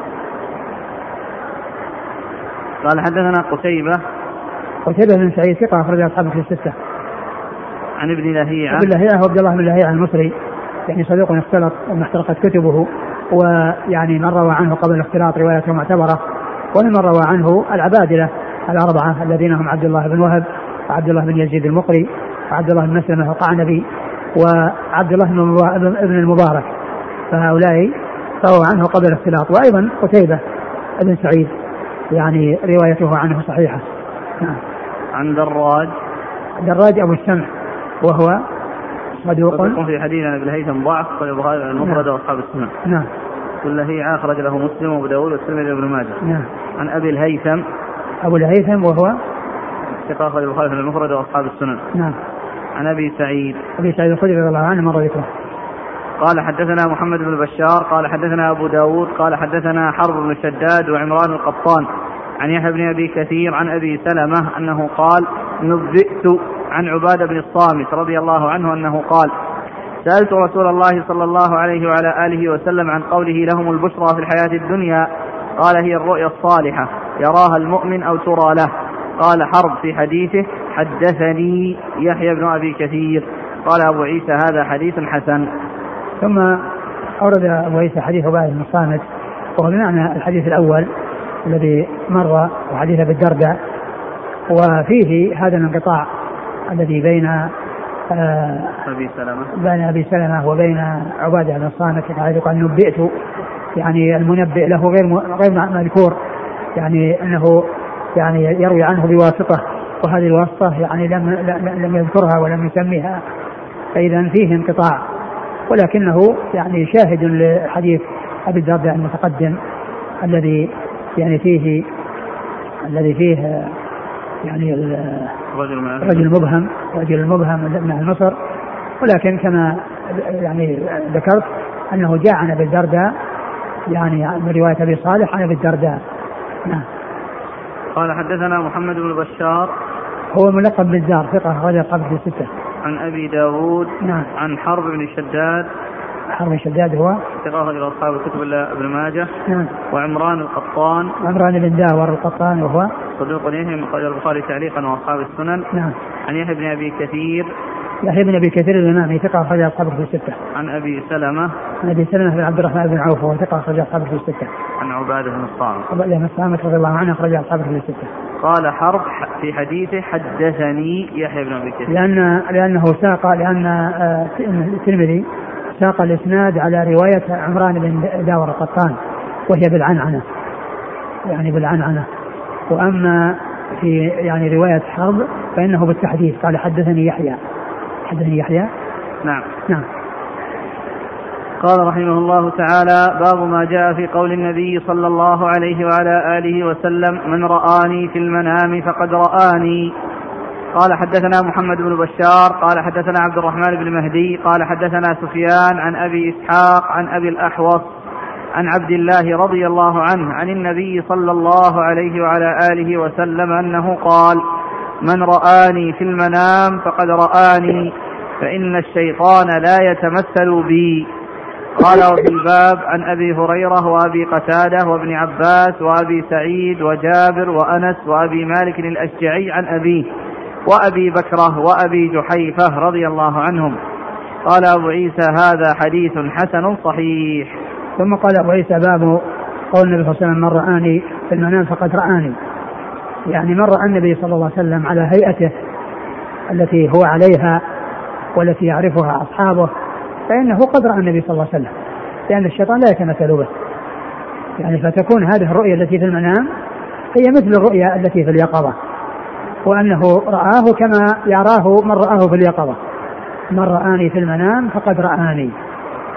قال حدثنا قتيبة بن سعيد ثقة أخرج أصحابه في الستة. عن ابن لهيعة. ابن لهيعة هو عبد الله بن لهيعة المصري، يعني صديق اختلط واحترقت كتبه، ويعني من روى عنه قبل الاختلاط روايته معتبرة، ومن روى عنه العبادلة الأربعة الذين هم عبد الله بن وهب وعبد الله بن يزيد المقري وعبد الله بن مسلمة القعنبي وعبد الله بن المبارك، فهؤلاء رووا عنه قبل الاختلاط. وأيضا قتيبة بن سعيد يعني روايته عنه صحيحة. عن دراج أبو السمع وهو صدوق في حديث ابن الهيثم ضعف البخاري المفرد واصحاب السنن. نعم. واللهيعة أخرج له مسلم وابو داود والترمذي وابن ماجه. نعم. عن أبي الهيثم وهو ثقة أخرج البخاري المفرد واصحاب السنن. نعم. عن أبي سعيد الخدري رضي الله عنه مر ذكره. قال حدثنا محمد بن بشار قال حدثنا أبو داود قال حدثنا حرب بن شداد وعمران القطان عن يحيى بن أبي كثير عن أبي سلمة أنه قال نبئت عن عبادة بن الصامت رضي الله عنه أنه قال سألت رسول الله صلى الله عليه وعلى آله وسلم عن قوله لهم البشرى في الحياة الدنيا، قال هي الرؤيا الصالحة يراها المؤمن أو ترى له. قال حرب في حديثه حدثني يحيى بن أبي كثير. قال أبو عيسى هذا حديث حسن. ثم أورد أبو عيسى حديث عبادة بن الصامت وهو بمعنى الحديث الأول الذي مر وحديث بالدرداء، وفيه هذا الانقطاع الذي بين أبي سلمة وبين عبادة بن الصامت، حيث قال نبئت، يعني المنبئ له غير مذكور، يعني أنه يعني يروي عنه بواسطة، وهذه الواسطة يعني لم يذكرها ولم يسميها، فإذا فيه انقطاع، ولكنه يعني شاهد لحديث أبي الدرداء المتقدم الذي فيه يعني رجل المبهم من أهل مصر. ولكن كما يعني ذكرت أنه جاء عن أبي الدرداء يعني من رواية أبي صالح عن أبي الدرداء. نعم. قال حدثنا محمد بن بشار هو ملقب بالزار ثقة أخرج أصحابه في الستة. عن أبي داود. نعم. عن حرب بن شداد. حرب بن شداد هو ثقة أخرج أصحاب الكتب إلا ابن ماجه. نعم. وعمران القطان. عمران بن داور القطان وهو صدوق يهم أخرج البخاري تعليقا وأصحاب السنن. نعم. عن يحيى بن أبي كثير. يحيى بن أبي كثير الإمامي ثقة أخرج أصحابه في الستة. عن أبي سلمة. عن أبي سلمة بن عبد الرحمن بن عوف وهو ثقة أخرج أصحابه في الستة. عن عبادة بن الصامت. عبادة بن الصامت رضي الله عنه أخرج أصحابه في الستة. قال حرب في حديثه حدثني يحيى بن أبي كثير لأنه ساق الترمذي ساق الإسناد على رواية عمران بن داور القطان وهي بالعنعنة. وأما في يعني رواية حرب فإنه بالتحديث قال حدثني يحيى. نعم. قال رحمه الله تعالى باب ما جاء في قول النبي صلى الله عليه وعلى آله وسلم من رآني في المنام فقد رآني. قال حدثنا محمد بن بشار قال حدثنا عبد الرحمن بن مهدي قال حدثنا سفيان عن أبي إسحاق عن أبي الأحوص عن عبد الله رضي الله عنه عن النبي صلى الله عليه وعلى آله وسلم أنه قال من رآني في المنام فقد رآني فإن الشيطان لا يتمثل بي. قال وفي الباب عن أبي هريرة وأبي قتادة وابن عباس وأبي سعيد وجابر وأنس وأبي مالك الأشجعي عن أبيه وأبي بكرة وأبي جحيفة رضي الله عنهم. قال أبو عيسى هذا حديث حسن صحيح. ثم قال أبو عيسى باب قول النبي صلى الله عليه وسلم من رآني في المنام فقد رآني، يعني من رأى النبي صلى الله عليه وسلم على هيئته التي هو عليها والتي يعرفها أصحابه فإنه قد رأى النبي صلى الله عليه وسلم، لأن الشيطان لا يتمثل به، يعني فتكون هذه الرؤية التي في المنام هي مثل الرؤية التي في اليقظة، وأنه رآه كما يراه من رآه في اليقظة. من رآني في المنام فقد رآني،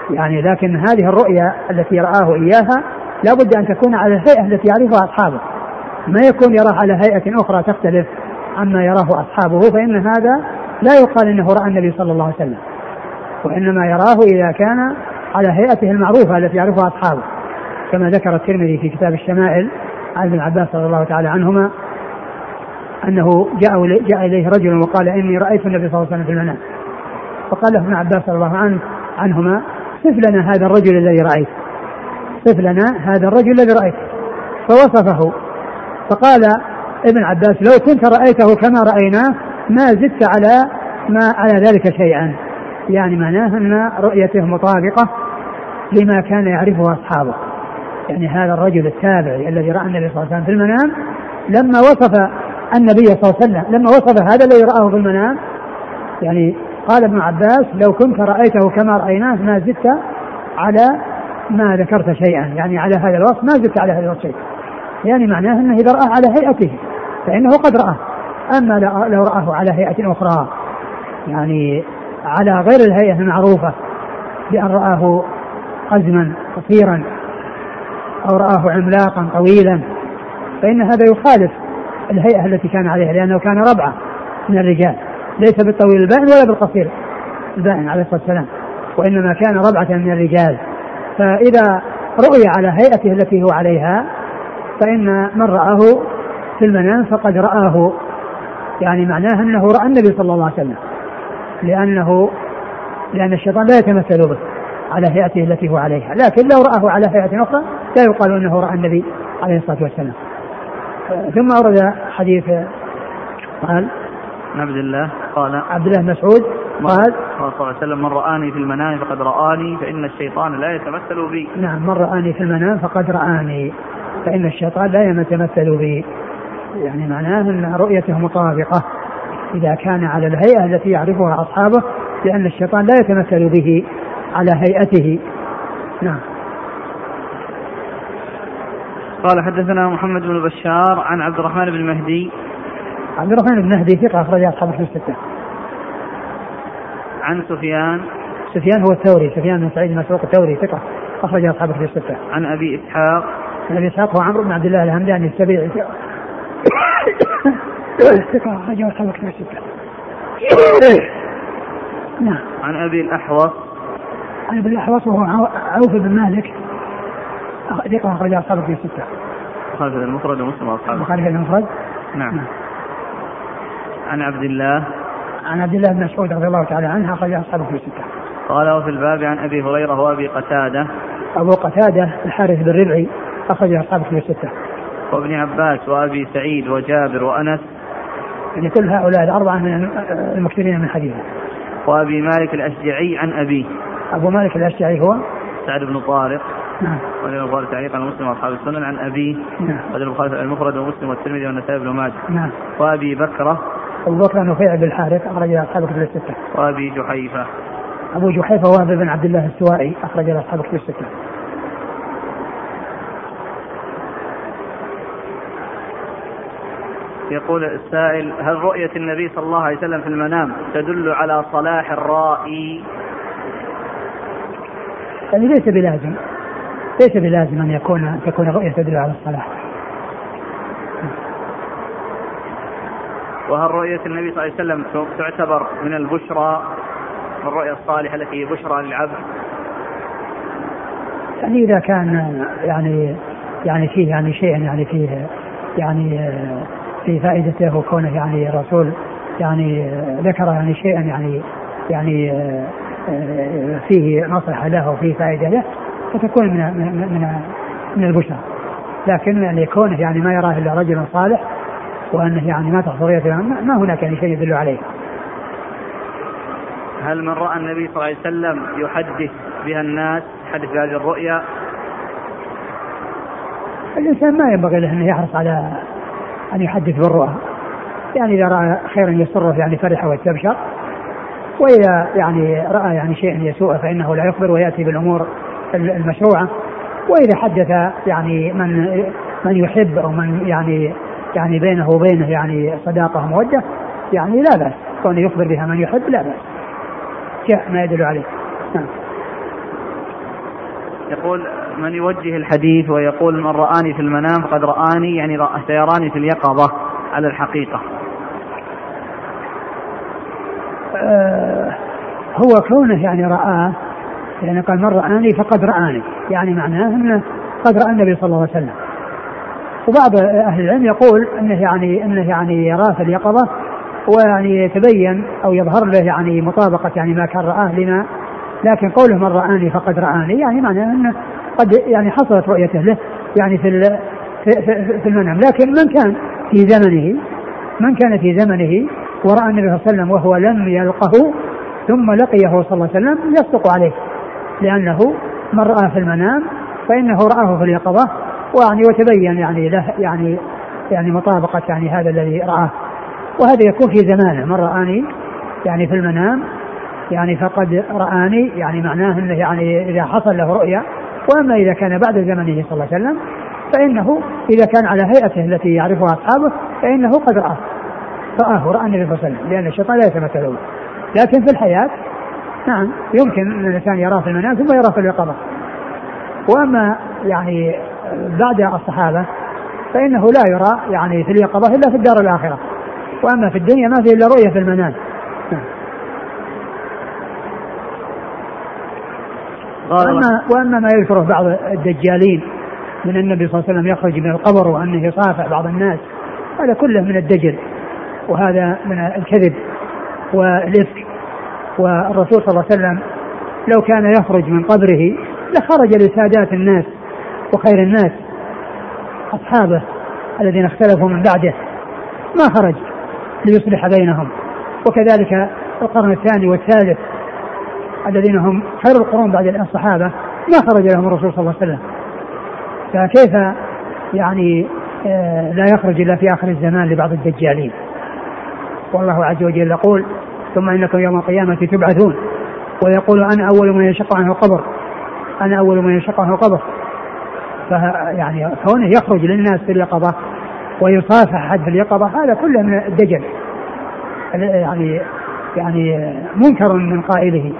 يعني لكن هذه الرؤيا التي رآه إياها لا بد أن تكون على الهيئة التي يعرفها أصحابه، ما يكون يراه على هيئة أخرى تختلف عما يراه أصحابه، فإن هذا لا يقال إنه رأى النبي صلى الله عليه وسلم، وإنما يراه إذا كان على هيئته المعروفة التي يعرفها أصحابه، كما ذكر الترمذي في كتاب الشمائل عن ابن عباس رضي الله تعالى عنهما أنه جاء إليه رجل وقال إني رأيت النبي صلى الله عليه وسلم في المنام، فقال له ابن عباس رضي الله عنهما صف لنا هذا الرجل الذي رأيت، صف لنا هذا الرجل الذي رأيت، فوصفه، فقال ابن عباس لو كنت رأيته كما رأيناه ما زدت على ذلك شيئا، يعني معناه أن رؤيته مطابقة لما كان يعرفه أصحابه. يعني هذا الرجل التابعي الذي رأى النبي صلى الله عليه وسلم في المنام لما وصف النبي صلى الله عليه وسلم، لما وصف هذا الذي رآه في المنام، يعني قال ابن عباس لو كنت رأيته كما رأيناه ما زدت على ما ذكرت شيئا، يعني على هذا الوصف ما زدت على هذا الوصف شيئا، يعني معناه أنه إذا رآه على هيئته فإنه قد رآه، أما لو رآه على هيئة أخرى يعني على غير الهيئة المعروفة بأن رآه قزما قصيرا أو رآه عملاقا طويلا فإن هذا يخالف الهيئة التي كان عليها، لأنه كان ربعة من الرجال، ليس بالطويل البائن ولا بالقصير البائن عليه الصلاة والسلام، وإنما كان ربعة من الرجال. فإذا رؤي على هيئته التي هو عليها فإن من رآه في المنام فقد رآه، يعني معناه أنه رأى النبي صلى الله عليه وسلم، لأن الشيطان لا يتمثل به على هيئته التي هو عليها، لكن لو رآه على هيئة أخرى لا يقال أنه رأى النبي عليه الصلاة والسلام. ثم أورد حديث قال عبد الله قال عبد الله مسعود قال صلى الله عليه وسلم من رآني في المنام فقد رآني فإن الشيطان لا يتمثل بي. نعم، من رآني في المنام فقد رآني فإن الشيطان لا يتمثل بي، يعني معناه أن رؤيته مطابقة إذا كان على الهيئة التي يعرفها أصحابه، لأن الشيطان لا يتمثل به على هيئته. نعم. قال حدثنا محمد بن بشار عن عبد الرحمن بن مهدي. عبد الرحمن بن مهدي ثقة أخرج أصحاب الكتب الستة. عن سفيان هو الثوري، سفيان بن سعيد المسروق الثوري ثقة أخرج أصحاب الكتب الستة. عن أبي إسحاق. عن أبي إسحاق هو عمرو بن عبد الله الهمداني السبيعي ثقة أخرج أصحاب الكتب الستة. نعم. عن أبي الأحوص. عن أبي الأحوص وهو عوف بن مالك ثقة أخرج أصحاب الكتب الستة. خالد المفرد ومسلم وأصحابه. خالد المفرد. نعم. عن عبد الله بن مسعود رضي الله تعالى عنه أخرج أصحاب الكتب الستة. قال وفي الباب عن أبي هريرة وأبي قتادة. أبو قتادة الحارث بن ربعي أخرج أصحاب الكتب الستة. وابن عباس وأبي سعيد وجابر وأنس، يعني كل هؤلاء الأربعة من المكثرين من حديثه. وأبي مالك الأشجعي عن أبيه. أبو مالك الأشجعي هو سعد بن طارق. نعم. وله البخاري تعليقا عن مسلم وأصحاب السنن عن أبيه. نعم. وله البخاري المفرد ومسلم والترمذي والنسائي بن ماجه. نعم. وأبي بكرة. أبو بكر نفيع بن الحارث أخرج أصحاب الكتب الستة. وأبي جحيفة. أبو جحيفة وهب بن عبد الله السوائي أخرج أصحاب الكتب الستة. يقول السائل: هل رؤية النبي صلى الله عليه وسلم في المنام تدل على صلاح الرائي؟ يعني ليس بلازم أن تكون الرؤية تدل على الصلاح. وهل رؤية النبي صلى الله عليه وسلم تعتبر من البشرى، من الرؤيا الصالحة التي هي بشرى للعبد؟ يعني إذا كان يعني فيه يعني شيء يعني فيه يعني في فائدته وكونه يعني الرسول يعني ذكر يعني شيئا يعني فيه مصلحة له وفيه فائدة له فتكون من البشرى. لكن يعني كونه يعني ما يراه إلا رجل صالح وأنه يعني ما تحصل رؤيته ما هناك يعني شيء يدل عليه. هل من رأى النبي صلى الله عليه وسلم يحدث بها الناس، يحدث بهذه الرؤيا؟ الإنسان ما ينبغي له أن يحرص على أن يحدث بالرؤى، يعني إذا رأى خيرا يسره يعني فرح واستبشر، وإذا يعني رأى يعني شيئا يسوء فإنه لا يخبر ويأتي بالأمور المشروعة. وإذا حدث يعني من يحب أو من يعني بينه وبينه يعني صداقة مودة يعني لا بأس، كونه يخبر بها من يحب لا بأس، جاء ما يدل عليه. نعم. يقول من يوجه الحديث ويقول من رآني في المنام فقد رآني، يعني سيراني في اليقظة على الحقيقة. هو كونه يعني رآه، يعني قال من رآني فقد رآني، يعني معناه أنه قد رأى النبي صلى الله عليه وسلم. وبعض أهل العلم يقول أنه يعني يراه في اليقظة، ويعني يتبين أو يظهر له يعني مطابقة يعني ما كان رآه لما، لكن قوله من رآني فقد رآني يعني معناه أنه قد يعني حصلت رؤيته له يعني في المنام. لكن من كان في زمنه ورأى النبي صلى الله عليه وسلم وهو لم يلقه ثم لقيه صلى الله عليه وسلم يصدق عليه، لأنه من رآه في المنام فإنه رآه في اليقظة، ويعني وتبين يعني له يعني مطابقة يعني هذا الذي رآه. وهذا يكون في زمانه، من رآني يعني في المنام يعني فقد رآني، يعني معناه انه يعني اذا حصل له رؤيا. واما اذا كان بعد زمنه صلى الله عليه وسلم فانه اذا كان على هيئته التي يعرفها اصحابه فانه قد رآه رأى النبي صلى الله عليه وسلم، لان الشيطان لا يتمثل له. لكن في الحياة نعم يمكن ان الانسان يراه في المنام ثم يراه في اليقظة. واما يعني بعد الصحابة فانه لا يرى يعني في اليقظة الا في الدار الاخرة، واما في الدنيا ما في الا رؤية في المنام. وأما ما يذكره بعض الدجالين من النبي صلى الله عليه وسلم يخرج من القبر وأنه يصافح بعض الناس، هذا كله من الدجل، وهذا من الكذب والإفك. والرسول صلى الله عليه وسلم لو كان يخرج من قبره لخرج لسادات الناس وخير الناس أصحابه الذين اختلفوا من بعده، ما خرج ليصلح بينهم. وكذلك القرن الثاني والثالث الذين هم خير القرون بعد الصحابة ما خرج لهم الرسول صلى الله عليه وسلم، فكيف يعني لا يخرج إلا في آخر الزمان لبعض الدجالين. والله عز وجل يقول ثم إنكم يوم القيامة تبعثون، ويقول أنا أول من ينشق عنه القبر. فيعني كونه يخرج للناس في اليقظة ويصافح حد في اليقظة هذا كله من الدجل، يعني منكر من قائله.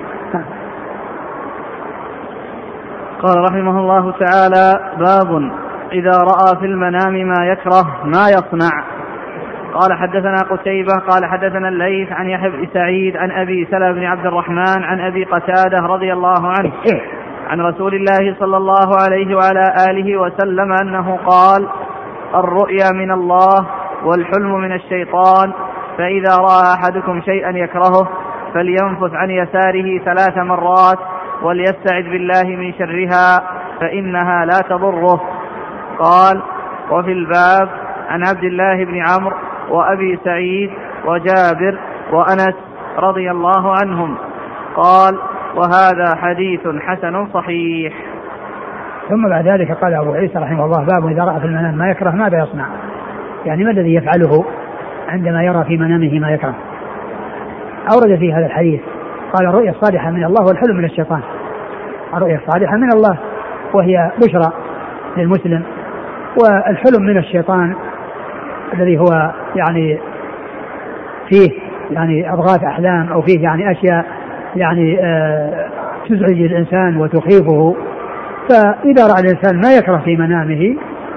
قال رحمه الله تعالى: باب إذا رأى في المنام ما يكره ما يصنع. قال حدثنا قتيبة قال حدثنا الليث عن يحيى بن سعيد عن أبي سلمة بن عبد الرحمن عن أبي قتادة رضي الله عنه عن رسول الله صلى الله عليه وعلى آله وسلم أنه قال: الرؤيا من الله والحلم من الشيطان، فإذا رأى أحدكم شيئا يكرهه فلينفث عن يساره 3 مرات وليستعذ بالله من شرها فإنها لا تضره. قال: وفي الباب عن عبد الله بن عمرو وأبي سعيد وجابر وأنس رضي الله عنهم. قال: وهذا حديث حسن صحيح. ثم بعد ذلك قال أبو عيسى رحمه الله: باب إذا رأى في المنام ما يكره ماذا يصنع، يعني ما الذي يفعله عندما يرى في منامه ما يكره. أورد في هذا الحديث قال: الرؤيا الصالحة من الله والحلم من الشيطان. الرؤيا الصالحة من الله وهي بشرى للمسلم، والحلم من الشيطان الذي هو يعني فيه يعني أضغاث أحلام أو فيه يعني أشياء يعني تزعج الإنسان وتخيفه. فإذا رأى الإنسان ما يكره في منامه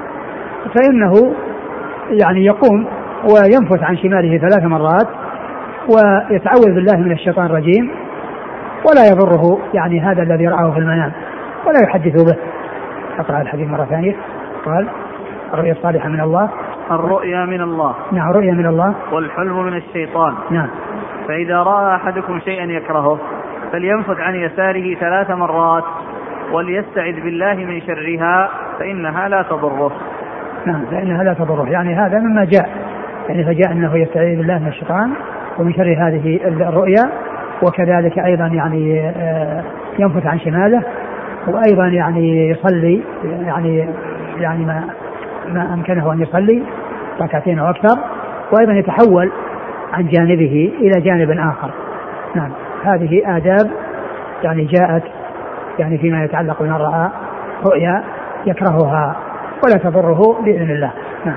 فإنه يعني يقوم وينفث عن شماله 3 مرات ويتعوذ بالله من الشيطان الرجيم، ولا يضره يعني هذا الذي رآه في المنام ولا يحدث به. أقرأ الحديث مرة ثانية. قال: الرؤيا الصالحة من الله. الرؤيا من الله. نعم، الرؤيا من الله. والحلم من الشيطان. نعم. فإذا رأى أحدكم شيئا يكرهه فلينفث عن يساره 3 مرات وليستعذ بالله من شرها فإنها لا تضره. نعم، فإنها لا تضره، يعني هذا مما جاء، يعني فجاء أنه يستعيذ بالله من الشيطان ومن شر هذه الرؤيا، وكذلك أيضا يعني ينفث عن شماله، وأيضا يعني يصلي يعني ما أمكنه أن يصلي 2 أو أكثر، وأيضا يتحول عن جانبه إلى جانب آخر. نعم، هذه آداب يعني جاءت يعني فيما يتعلق بمن رأى رؤيا يكرهها ولا تضره بإذن الله. نعم.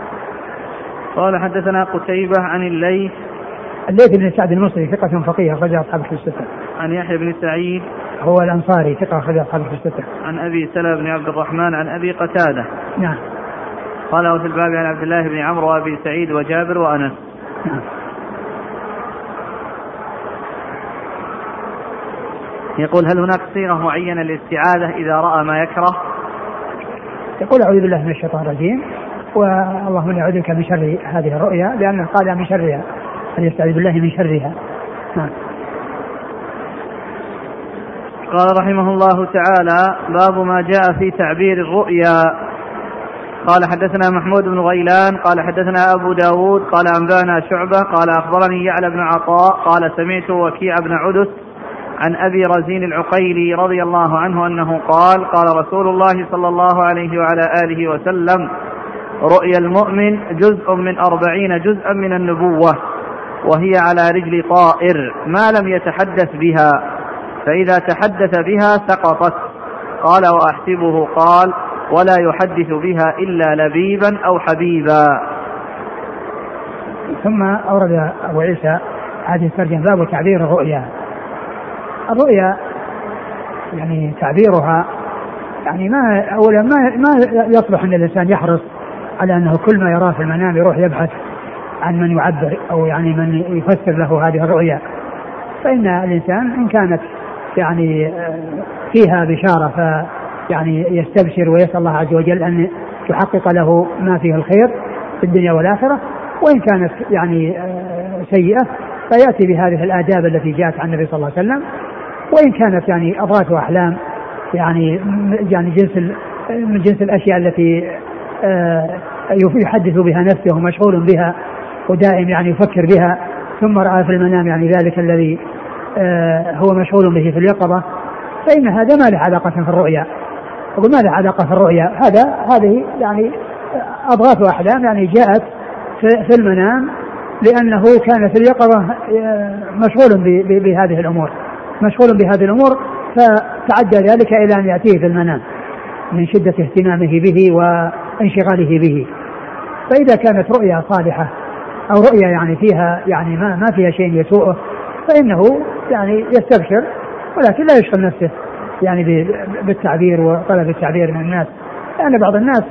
قال: حدثنا قتيبة عن الليث بن سعد المصري ثقة فقيه أخرج أصحاب الكتب الستة. عن يحيى بن سعيد هو الأنصاري ثقة أخرج أصحاب الستة. عن أبي سلمة بن عبد الرحمن عن أبي قتادة. نعم. قال في الباب عن عبد الله بن عمرو وأبي سعيد وجابر وأنس. نعم. يقول هل هناك صيغة معينة للاستعاذة إذا رأى ما يكره؟ يقول أعوذ بالله من الشيطان الرجيم واللهم إني أعوذ بك من شر هذه الرؤيا، لأنه قال من شرها، أن يستعيذ بالله من شرها. نعم. قال رحمه الله تعالى باب ما جاء في تعبير الرؤيا. قال حدثنا محمود بن غيلان قال حدثنا أبو داود قال أنبانا شعبة قال أخبرني يعلى بن عطاء قال سمعت وكيع بن عدس عن أبي رزين العقيلي رضي الله عنه أنه قال قال رسول الله صلى الله عليه وعلى آله وسلم رؤيا المؤمن جزء من 40 جزءا من النبوة، وهي على رجل طائر ما لم يتحدث بها، فإذا تحدث بها سقطت. قال وأحسبه قال ولا يحدث بها إلا لبيبا أو حبيبا. ثم أورد أبو عيسى هذه الترجمة باب تعبير الرؤيا. الرؤيا يعني تعبيرها يعني أولا ما يصلح أن الإنسان يحرص على أنه كل ما يراه في المنام يروح يبحث عن من يعبر أو يعني من يفسر له هذه الرؤيا، فإن الإنسان إن كانت يعني فيها بشارة فيعني يستبشر ويسأل الله عز وجل أن يحقق له ما فيه الخير في الدنيا والآخرة، وإن كانت يعني سيئة فيأتي بهذه الآداب التي جاءت عن النبي صلى الله عليه وسلم، وإن كانت يعني أضغاث وأحلام يعني من جنس الأشياء التي يحدث بها نفسه ومشغول بها ودائم يعني يفكر بها، ثم رأى في المنام يعني ذلك الذي هو مشغول به في اليقظة، فإن هذا ما له علاقة في الرؤيا. أقول ما له علاقة في الرؤيا، هذه يعني أضغاث وأحلام يعني جاءت في المنام لأنه كان في اليقظة مشغول بهذه الأمور فتعدى ذلك إلى أن يأتيه في المنام من شدة اهتمامه به وانشغاله به. فإذا كانت رؤيا صالحة أو رؤيا يعني فيها يعني ما فيها شيء يسوءه فإنه يعني يستبشر، ولكن لا يشغل نفسه يعني بالتعبير وطلب التعبير من الناس، لأن بعض الناس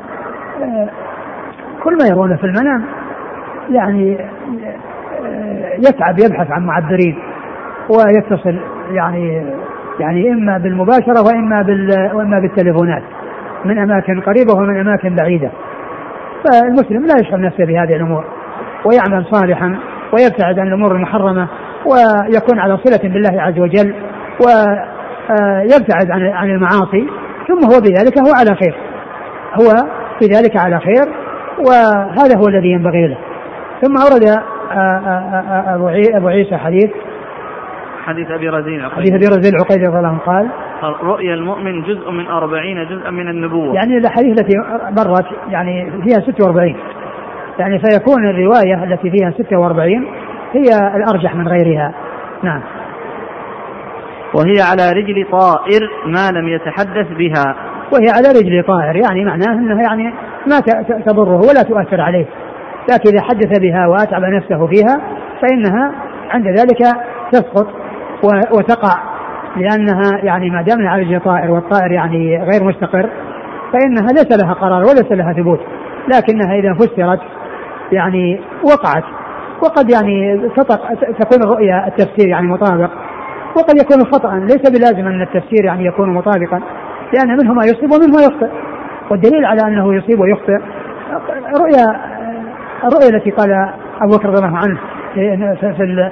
كل ما يرونه في المنام يعني يتعب يبحث عن معبرين ويتصل يعني إما بالمباشرة وإما بالتليفونات من أماكن قريبة ومن أماكن بعيدة. فالمسلم لا يشغل نفسه بهذه الأمور ويعمل صالحا ويبتعد عن الأمور المحرمة ويكون على صلة بالله عز وجل ويبتعد عن المعاصي، ثم هو بذلك على خير وهذا هو الذي ينبغي له. ثم أورد أبو عيسى حديث أبي رزين العقيلي رضي الله عنه قال رؤيا المؤمن جزء من 40 جزءا من النبوة، يعني الحديث التي مرت يعني فيها 46، يعني فيكون الرواية التي فيها 46 هي الأرجح من غيرها. نعم. وهي على رجل طائر ما لم يتحدث بها، وهي على رجل طائر يعني معناه أنه يعني ما تضره ولا تؤثر عليه، لكن إذا حدث بها وأتعب نفسه فيها فإنها عند ذلك تسقط وتقع، لأنها يعني ما دامنا على رجل طائر والطائر يعني غير مستقر فإنها ليس لها قرار وليس لها ثبوت، لكنها إذا فسرت يعني وقعت. وقد يعني تكون الرؤيا التفسير يعني مطابق، وقد يكون خطأ، ليس بلازم أن التفسير يعني يكون مطابقا، لأن منه ما يصيب ومنه ما يخطئ، والدليل على أنه يصيب ويخطئ الرؤيا التي قال أبو بكر رضي الله عنه في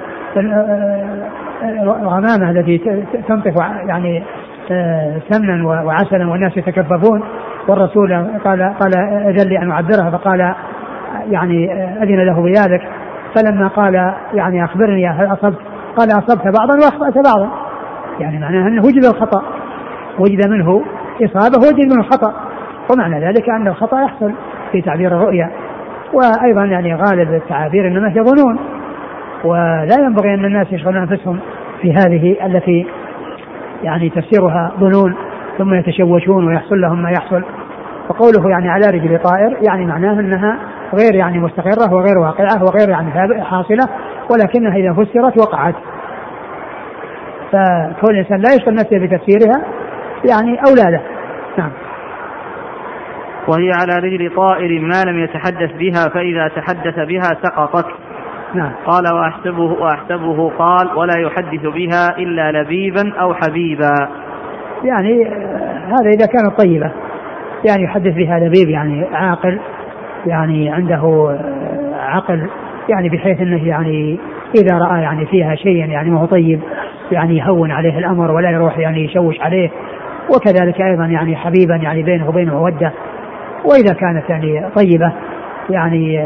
الغمامة التي تنطف يعني سمنا وعسلا والناس يتكففون، والرسول قال أذن لي أن أعبرها، فقال يعني أذن له بذلك، فلما قال يعني أخبرني هل أصبت، قال أصبت بعضا وأخطأت بعضا، يعني معناه أنه وجد الخطأ، وجد منه إصابة ووجد منه خطأ، ومعنى ذلك أن الخطأ يحصل في تعبير الرؤيا. وأيضا يعني غالب التعابير إنما هي ظنون، ولا ينبغي أن الناس يشغلون أنفسهم في هذه التي يعني تفسيرها ظنون ثم يتشوشون ويحصل لهم ما يحصل. وقوله يعني على رجل طائر يعني معناه أنها غير يعني مستقرة وغير واقعة وغير يعني حاصلة، ولكنها إذا فسرت وقعت. فكل الإنسان لا يشغل نفسه بتفسيرها يعني أولى له. نعم. وهي على رجل طائر ما لم يتحدث بها فإذا تحدث بها سقطت. نعم. قال وأحسبه قال ولا يحدث بها إلا لبيبا أو حبيبا. يعني هذا إذا كانت طيبة يعني يحدث بها لبيب يعني عاقل يعني عنده عقل يعني بحيث أنه يعني إذا رأى يعني فيها شيء يعني ما هو طيب يعني يهون عليه الأمر ولا يروح يعني يشوش عليه. وكذلك أيضا يعني حبيبا يعني بينه وبينه مودة. وإذا كانت يعني طيبة يعني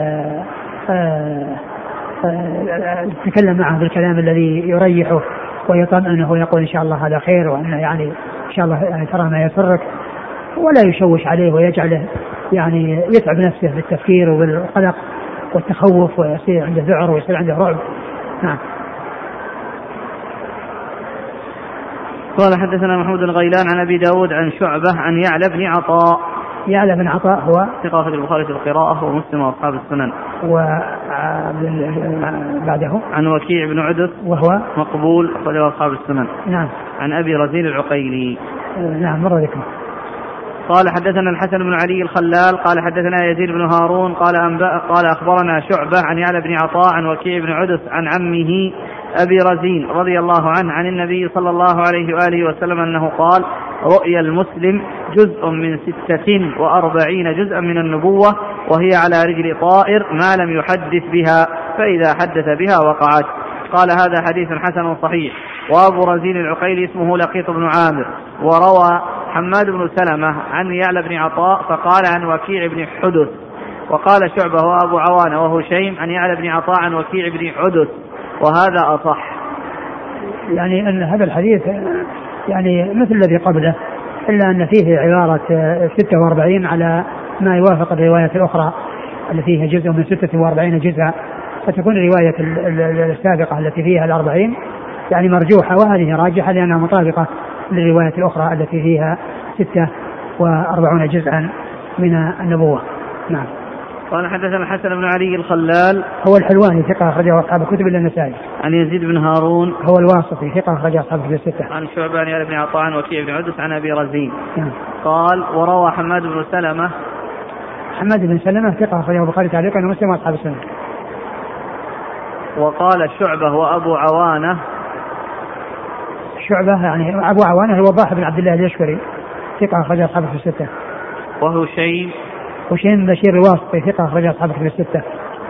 تتكلم معه بالكلام الذي يريحه ويطمئنه ويقول إن شاء الله هذا خير وأنه يعني إن شاء الله يعني ترى ما يسرك ولا يشوش عليه ويجعله يعني يتعب نفسه بالتفكير وبالقلق والتخوف ويصير عنده ذعر ويصير عنده رعب. نعم. قال حدثنا محمود بن غيلان عن أبي داود عن شعبة عن يعلى بن عطاء. يعلى بن عطاء هو ثقة في البخاري في القراءة ومسلم وأصحاب السنن. وبعده عن وكيع بن عدس وهو مقبول أخرجه أصحاب السنن. نعم. عن أبي رزين العقيلي. نعم مر ذكره. قال حدثنا الحسن بن علي الخلال قال حدثنا يزيد بن هارون قال أخبرنا شعبة عن يعلى بن عطاء عن وكيع بن عدس عن عمه أبي رزين رضي الله عنه عن النبي صلى الله عليه وآله وسلم أنه قال رؤيا المسلم جزء من 46 جزءا من النبوة وهي على رجل طائر ما لم يحدث بها فإذا حدث بها وقعت. قال هذا حديث حسن صحيح. وأبو رزين العقيلي اسمه لقيط بن عامر. وروى حماد بن سلمة عن يعلى بن عطاء فقال عن وكيع بن حدث. وقال شعبة وأبو عوانة وهشيم عن يعلى بن عطاء عن وكيع بن حدث وهذا أصح. يعني أن هذا الحديث يعني مثل الذي قبله إلا أن فيه عبارة 46 على ما يوافق الرواية الأخرى التي فيها جزء من 46 جزءا فتكون الرواية السابقة التي فيها 40 يعني مرجوحة وهذه راجحة لأنها مطابقة للرواية الأخرى التي فيها 46 جزءا من النبوة. نعم. قال حدثنا الحسن بن علي الخلال هو الحلواني ثقة أخرجه أصحاب الكتب إلا النسائي. عن يزيد بن هارون هو الواسطي ثقة أخرجه أصحاب الكتب الستة. عن شعبان يعلى بن عطاء عن وكيع بن عدس عن أبي رزين. نعم. قال وروى حماد بن سلمة ثقة أخرجه البخاري تعليقا ومسلم وأصحاب السنة. وقال شعبة وأبو عوانة شعبة يعني أبو عوانة هو وضاح بن عبد الله اليشكري ثقة أخرجه أصحاب الكتب الستة. وهشيم بشير الواسطي ثقة أخرجه أصحاب الكتب الستة.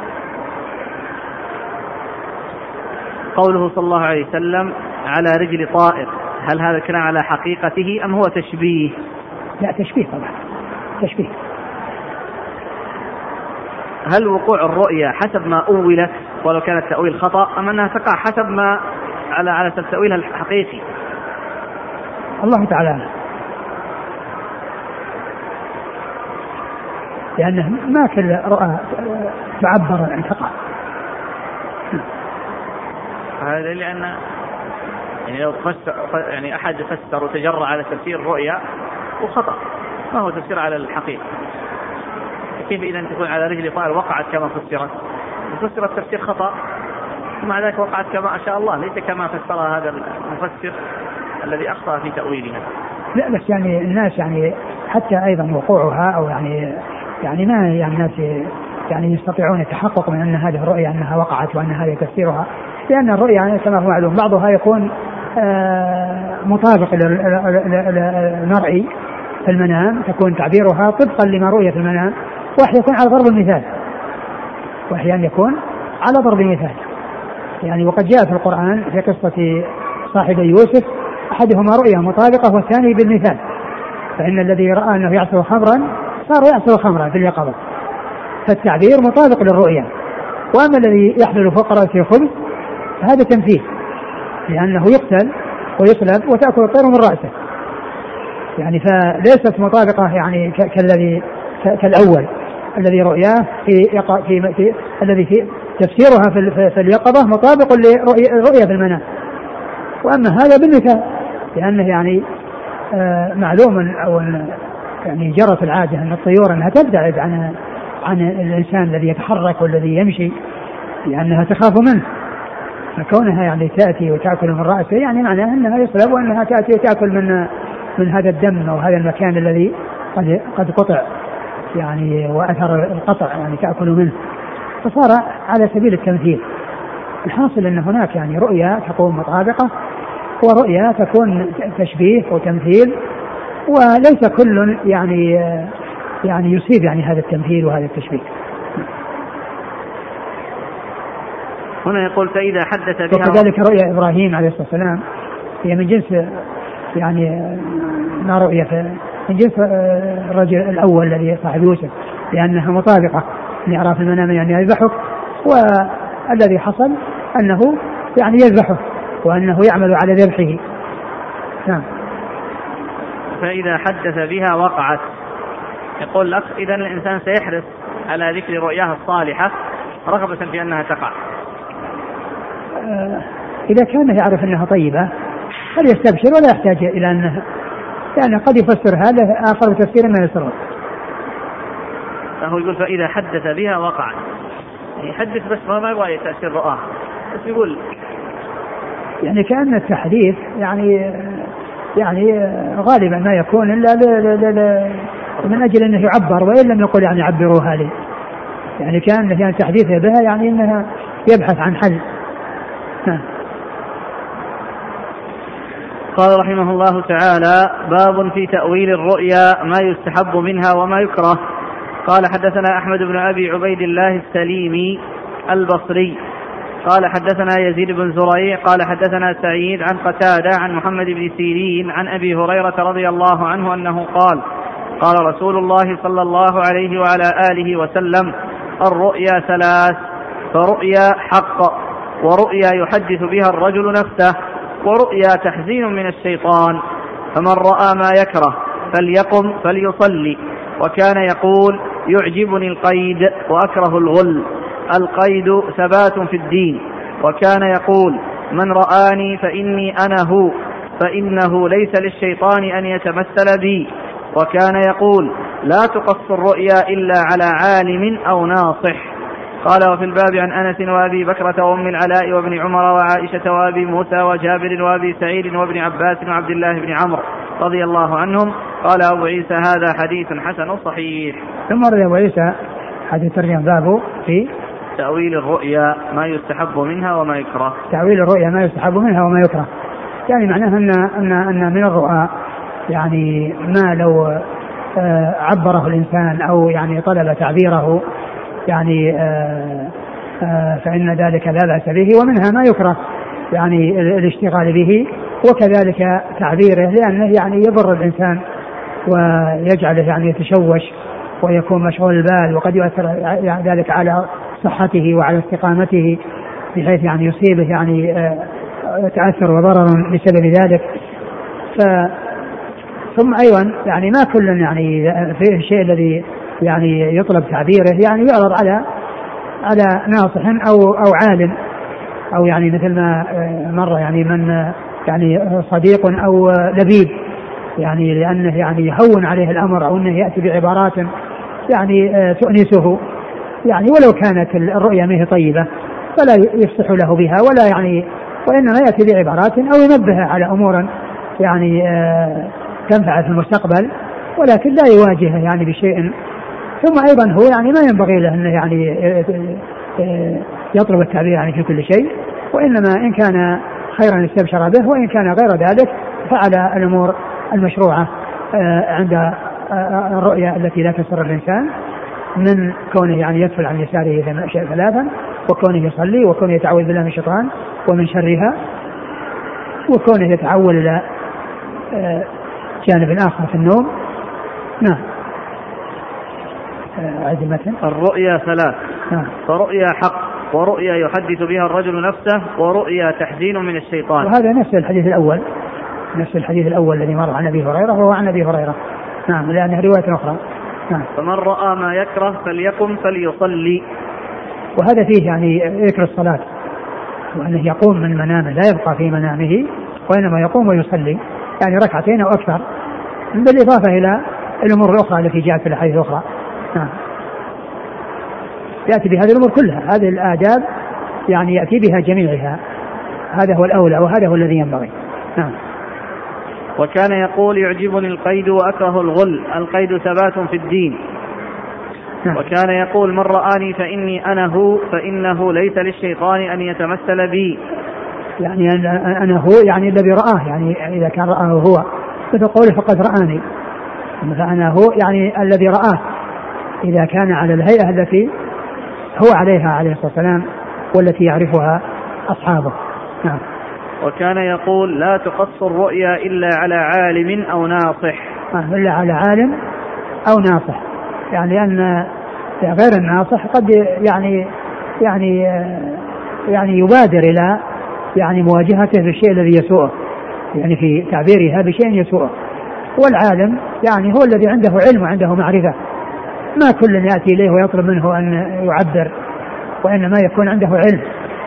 قوله صلى الله عليه وسلم على رجل طائر هل هذا الكلام على حقيقته أم هو تشبيه؟ لا تشبيه طبعا تشبيه. هل وقوع الرؤيا حسب ما أولت ولو كان التأويل خطأ أم أنها تقع حسب ما على تأويلها الحقيقي؟ الله تعالى لأنه ما كل رؤى تعبر عن تقع. هذا لأن يعني لو يعني أحد فسر وتجرأ على تفسير الرؤيا وخطأ ما هو تفسير على الحقيقة. كيف إذا تكون على رجل طائر وقعت كما فسرت تفسير خطأ ومع ذلك وقعت كما أشاء الله ليس كما فسرها هذا المفسر الذي أخطأ في تأويلها. لا بس يعني الناس يعني حتى أيضا وقوعها أو يعني ما يعني الناس يعني يستطيعون التحقق من أن هذه الرؤيا أنها وقعت وأن هذا تفسيرها لأن الرؤيا يعني كما هو معلوم بعضها يكون مطابق للمرئي في المنام تكون تعبيرها طبقا لما رؤي في المنام وأحيانا يكون على ضرب المثال وأحيانا يكون على ضرب المثال يعني وقد جاء في القرآن في قصة صاحبي يوسف أحدهما رؤيا مطابقة والثاني بالمثال فإن الذي رأى أنه يعصر خمرا صار يعصر خمرا في اليقظة فالتعبير مطابق للرؤيا. وأما الذي يحمل فوق رأسه خبز هذا تمثيل لأنه يقتل ويصلب وتأكل الطير من رأسه يعني فليست مطابقة يعني كالأول الذي رؤياه في الذي في تفسيرها في اليقظة مطابق لرؤية في المنام. وأما هذا بالمثال لأنه يعني معلوم أو يعني جرت العادة أن الطيور أنها تبتعد عن الإنسان الذي يتحرك والذي يمشي لأنها تخاف منه كونها يعني تأتي وتأكل من رأسه يعني معناها أنها يصلب، وأنها تأتي وتأكل من هذا الدم أو هذا المكان الذي قد قطع يعني، وأثر القطع يعني تأكل منه، فصار على سبيل التمثيل. الحاصل أن هناك يعني رؤيا تكون مطابقة، ورؤيا تكون تشبيه وتمثيل، وليس كل يعني يصيب يعني هذا التمثيل وهذا التشبيه. هنا يقول فإذا حدث بها، وكذلك رؤيا إبراهيم عليه الصلاة والسلام هي من جنس يعني ما رؤية من جنس الرجل الأول الذي صاحب يوسف، لأنها مطابقة لإعراف المنام يعني يذبحه، والذي حصل أنه يعني يذبحه وأنه يعمل على ذبحه. نعم. فإذا حدث بها وقعت. يقول لك إذا الإنسان سيحرص على ذكر رؤياها الصالحة رغبة في أنها تقع. إذا كان يعرف أنها طيبة فليستبشر ولا يحتاج إلى أنها، يعني قد يفسر هذا آخر تفسير ما يسره. فهو يقول فإذا حدث بها وقعت، يحدث بس ما يبغى تأثير رؤاه، بس يقول يعني كأن التحديث يعني غالبا ما يكون إلا من أجل أنه يعبر، وإن لم يقل يعني عبروها لي، يعني كان يعني تحديثه بها يعني أنها يبحث عن حل. قال رحمه الله تعالى: باب في تأويل الرؤيا ما يستحب منها وما يكره. قال حدثنا أحمد بن أبي عبيد الله السليمي البصري قال حدثنا يزيد بن زريع قال حدثنا سعيد عن قتادة عن محمد بن سيرين عن أبي هريرة رضي الله عنه أنه قال: قال رسول الله صلى الله عليه وعلى آله وسلم: الرؤيا ثلاث، فرؤيا حق، ورؤيا يحدث بها الرجل نفسه، ورؤيا تحزين من الشيطان. فمن رأى ما يكره فليقم فليصلي. وكان يقول: يعجبني القيد وأكره الغل. القيد ثبات في الدين. وكان يقول: من رآني فإني أنا هو، فإنه ليس للشيطان أن يتمثل بي. وكان يقول: لا تقص الرؤيا إلا على عالم أو ناصح. قال: وفي الباب عن أنس وأبي بكرة وأم العلاء وابن عمر وعائشة وأبي موسى وجابر وأبي سعيد وابن عباس وعبد الله بن عمرو رضي الله عنهم. قال أبو عيسى: هذا حديث حسن صحيح. ثم رأي أبو عيسى حديث ترجم بابه في تأويل الرؤيا ما يستحب منها وما يكره. تأويل الرؤيا ما يستحب منها وما يكره، يعني معناه أن من الرؤى يعني ما لو عبره الإنسان أو يعني طلب تعبيره يعني فإن ذلك لا بأس به. ومنها ما يكره يعني الاشتغال به، وكذلك تعبيره، لأنه يعني يضر الإنسان ويجعله يعني يتشوش ويكون مشغول البال، وقد يؤثر ذلك على صحته وعلى استقامته بحيث يعني يصيبه يعني تأثر وضرر بسبب ذلك. ثم أيضا يعني ما كل يعني في الشيء الذي يعني يطلب تعبيره يعني يعرض على ناصح أو عالم، أو يعني مثل ما مر يعني من يعني صديق أو لبيب، يعني لأنه يعني يهون عليه الأمر، أو أنه يأتي بعبارات يعني تؤنسه، يعني ولو كانت الرؤيا منه طيبة فلا يفسح له بها، ولا يعني وإنما يأتي بعبارات أو ينبه على أمور يعني تنفع في المستقبل، ولكن لا يواجهه يعني بشيء. ثم أيضا هو يعني ما ينبغي له أنه يعني يطلب التعبير يعني في كل شيء، وإنما إن كان خيرا استبشر به، وإن كان غير ذلك فعلى الأمور المشروعة عند الرؤيا التي لا تسر الإنسان، من كونه يعني يدفل عن يساره إذا ما شاء ثلاثا، وكونه يصلي، وكونه يتعوذ بالله من الشيطان ومن شرها، وكونه يتعول إلى جانب آخر في النوم. نعم. الرؤيا ثلاث، فرؤيا حق، ورؤيا يحدث بها الرجل نفسه، ورؤيا تحزين من الشيطان. وهذا نفس الحديث الأول الذي مر عن أبي هريرة، وهو عن أبي هريرة. نعم، لأنه رواية أخرى. نعم. فمن رأى ما يكره فليقم فليصلي. وهذا فيه يعني ذكر الصلاة، وأنه يقوم من منامه، لا يبقى في منامه، وإنما يقوم ويصلي يعني ركعتين أو أكثر، بالإضافة إلى الأمور الأخرى التي جاءت في الحديث الأخرى. يأتي بهذه الأمور كلها، هذه الآداب يعني يأتي بها جميعها، هذا هو الأولى وهذا هو الذي ينبغي. نعم. وكان يقول يعجبني القيد وأكره الغل، القيد ثبات في الدين. نعم. وكان يقول من رآني فإني أنا هو، فإنه ليس للشيطان أن يتمثل بي. يعني أنا هو يعني الذي رآه، يعني إذا كان رآه هو مثل قوله فقد رآني، فأنا هو يعني الذي رآه إذا كان على الهيئة التي هو عليها عليه الصلاة والسلام والتي يعرفها أصحابه. نعم. وكان يقول لا تقص الرؤيا إلا على عالم أو ناصح. إلا على عالم أو ناصح، يعني أن غير الناصح قد يعني يبادر إلى يعني مواجهته بالشيء الذي يسوءه، يعني في تعبيرها بشيء يسوءه. والعالم يعني هو الذي عنده علم وعنده معرفة، ما كل يأتي إليه ويطلب منه أن يعبر، وإنما يكون عنده علم.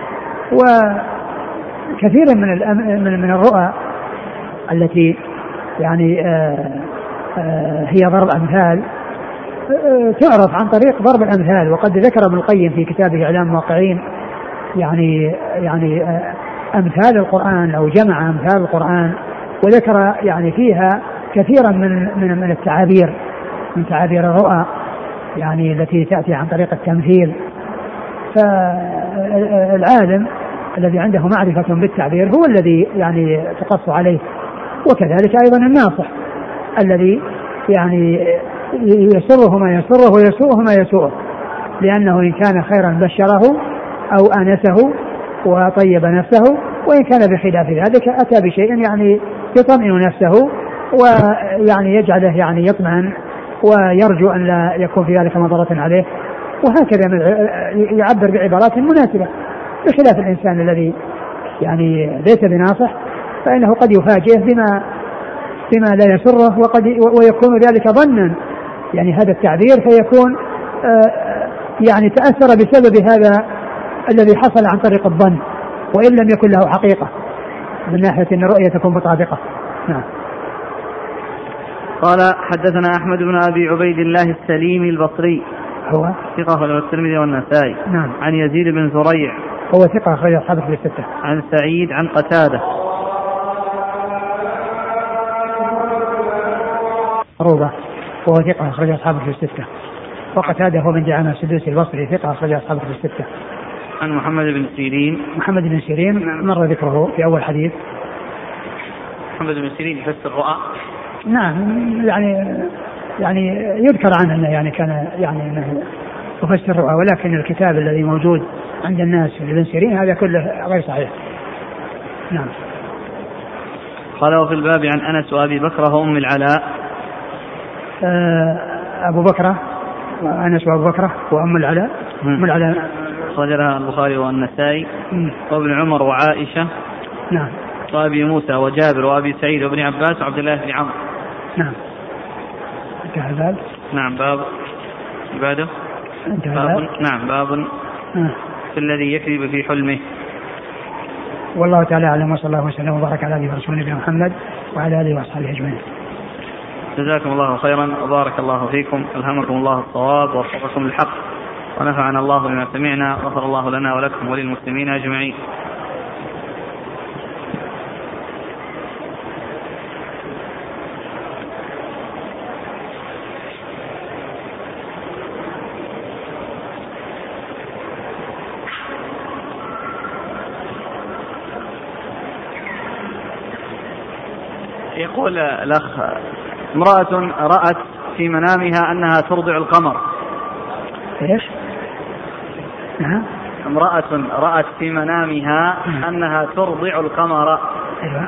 وكثير من الرؤى التي يعني هي ضرب أمثال تعرف عن طريق ضرب الأمثال. وقد ذكر ابن القيم في كتابه إعلام الموقعين يعني أمثال القرآن، أو جمع أمثال القرآن وذكر يعني فيها كثيرا من التعابير، من تعابير الرؤى يعني التي تأتي عن طريق التمثيل. فالعالم الذي عنده معرفة بالتعبير هو الذي يعني تقص عليه، وكذلك أيضا الناصح الذي يعني يسره ما يسره ويسوءه ما يسوءه، لأنه إن كان خيرا بشره أو آنسه وطيب نفسه، وإن كان بخلاف ذلك أتى بشيء يعني يطمئن نفسه ويعني يجعله يعني يطمئن ويرجو أن لا يكون في ذلك مضرة عليه، وهكذا يعبر بعبارات مناسبة، بخلاف الإنسان الذي يعني ليس بناصح فإنه قد يفاجئه بما لا يسره، ويكون ذلك ظنا يعني هذا التعبير، فيكون يعني تأثر بسبب هذا الذي حصل عن طريق الظن، وإن لم يكن له حقيقة من ناحية أن الرؤية تكون مطابقة. نعم. قال حدثنا أحمد بن أبي عبيد الله السليمي البصري، هو ثقة له الترمذي والنسائي. نعم. عن يزيد بن زريع، هو ثقة أخرج أصحاب الكتب الستة. عن سعيد عن قتادة، روضة وهو ثقة أخرج أصحاب الكتب الستة. وقتادة هو من دعامة السدوسي البصري، ثقة أخرج أصحاب الكتب الستة. عن محمد بن سيرين، محمد بن سيرين مر ذكره في أول حديث. محمد بن سيرين يفسر الرؤى. نعم، يعني يذكر عنه أنه يعني كان يعني يفسر الرؤى، ولكن الكتاب الذي موجود عند الناس لابن سيرين هذا كله غير صحيح. نعم. قال وفي الباب عن أنس وأبي بكر وأم العلاء. أبو بكر وأنس وأبو بكر وأم العلاء. أم العلاء صدرها البخاري والنسائي. وابن عمر وعائشة. نعم. وأبي موسى وجابر وأبي سعيد وابن عباس وعبد الله بن عمرو. نعم. انتهى الباب. نعم. باب عباده. باب. نعم. باب في الذي يكذب في حلمه. والله تعالى أعلم، وصلى الله وسلم وبارك على نبينا ورسوله محمد وعلى آله وأصحابه أجمعين. جزاكم الله خيرا وبارك الله فيكم، ألهمكم الله الصواب ووفقكم للحق، ونفعنا الله بما سمعنا، غفر الله لنا ولكم وللمسلمين أجمعين. يقول الأخ: امرأة رأت في منامها أنها ترضع القمر. إيش؟ امرأة رأت في منامها أنها ترضع القمر. أيوة.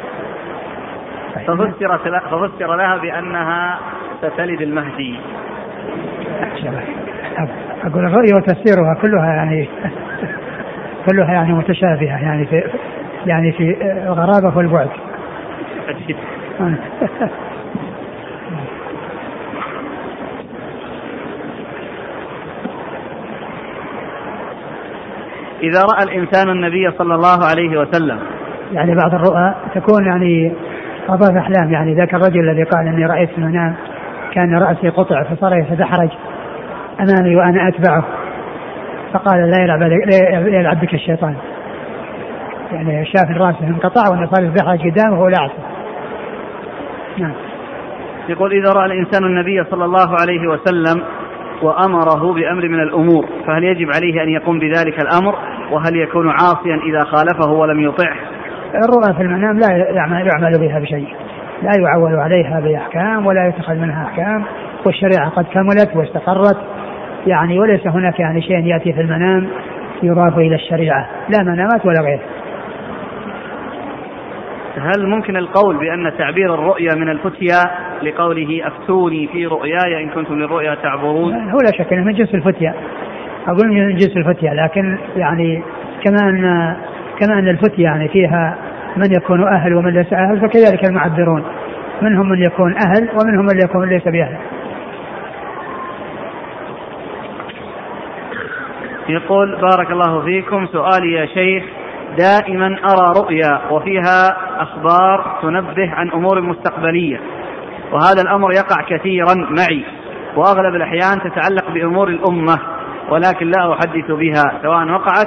ففسر لها بأنها ستلد المهدي. أقول الرؤيا وتفسيرها كلها يعني متشابهة، يعني في الغرابة والبعد. إذا رأى الإنسان النبي صلى الله عليه وسلم، يعني بعض الرؤى تكون يعني أضاف أحلام، يعني ذاك الرجل الذي قال إني رأيت في المنام كان رأسي قطع فصار يتدحرج أمامي وأنا أتبعه، فقال لا يلعب بك الشيطان. يعني شاف راسه انقطع وأن صار البحر قدامه ولا أعصى. نعم. يقول إذا رأى الإنسان النبي صلى الله عليه وسلم وأمره بأمر من الأمور فهل يجب عليه أن يقوم بذلك الأمر؟ وهل يكون عاصيا إذا خالفه ولم يطعه؟ الرؤى في المنام لا يعمل بها بشيء، لا يعول عليها بأحكام ولا يتخذ منها أحكام، والشريعة قد كملت واستقرت يعني، وليس هناك يعني شيء يأتي في المنام يضاف إلى الشريعة، لا منامات ولا غير. هل ممكن القول بأن تعبير الرؤيا من الفتيا لقوله أفتوني في رؤياي إن كنتم للرؤيا تعبرون؟ هو لا شك أنه من جنس الفتيا، أقول من جنس الفتيا، لكن يعني كما أن الفتيا يعني فيها من يكون أهل ومن ليس أهل، فكذلك المعبرون منهم من يكون أهل ومنهم من يكون ليس بأهل. يقول بارك الله فيكم، سؤالي يا شيخ، دائما أرى رؤيا وفيها أخبار تنبه عن أمور مستقبلية، وهذا الأمر يقع كثيرا معي، وأغلب الأحيان تتعلق بأمور الأمة، ولكن لا أحدث بها سواء وقعت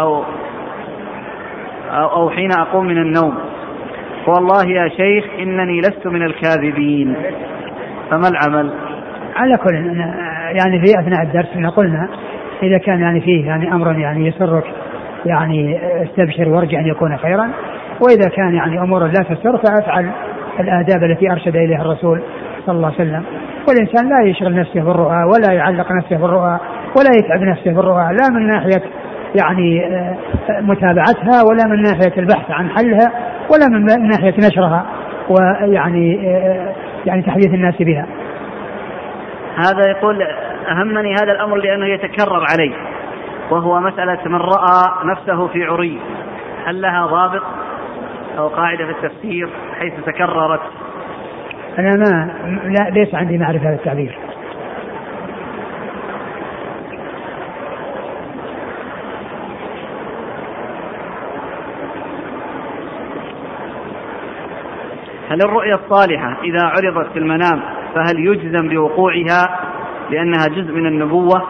أو حين أقوم من النوم، والله يا شيخ إنني لست من الكاذبين، فما العمل؟ على كل يعني في أثناء الدرس قلنا إذا كان يعني فيه يعني أمر يعني يسرك يعني استبشر وارجع أن يكون خيرا، وإذا كان يعني أمور لا تسر فأفعل الآداب التي أرشد إليها الرسول صلى الله عليه وسلم. والإنسان لا يشغل نفسه بالرؤى ولا يعلق نفسه بالرؤى ولا يتعب نفسه بالرؤى، لا من ناحية يعني متابعتها ولا من ناحية البحث عن حلها ولا من ناحية نشرها ويعني يعني تحديث الناس بها. هذا يقول أهمني هذا الأمر لأنه يتكرر علي، وهو مسألة من رأى نفسه في عري، هل لها ضابط أو قاعدة في التفسير حيث تكررت؟ أنا ليس عندي معرفة هذا التعبير. هل الرؤيا الصالحة إذا عرضت في المنام فهل يجزم بوقوعها لأنها جزء من النبوة؟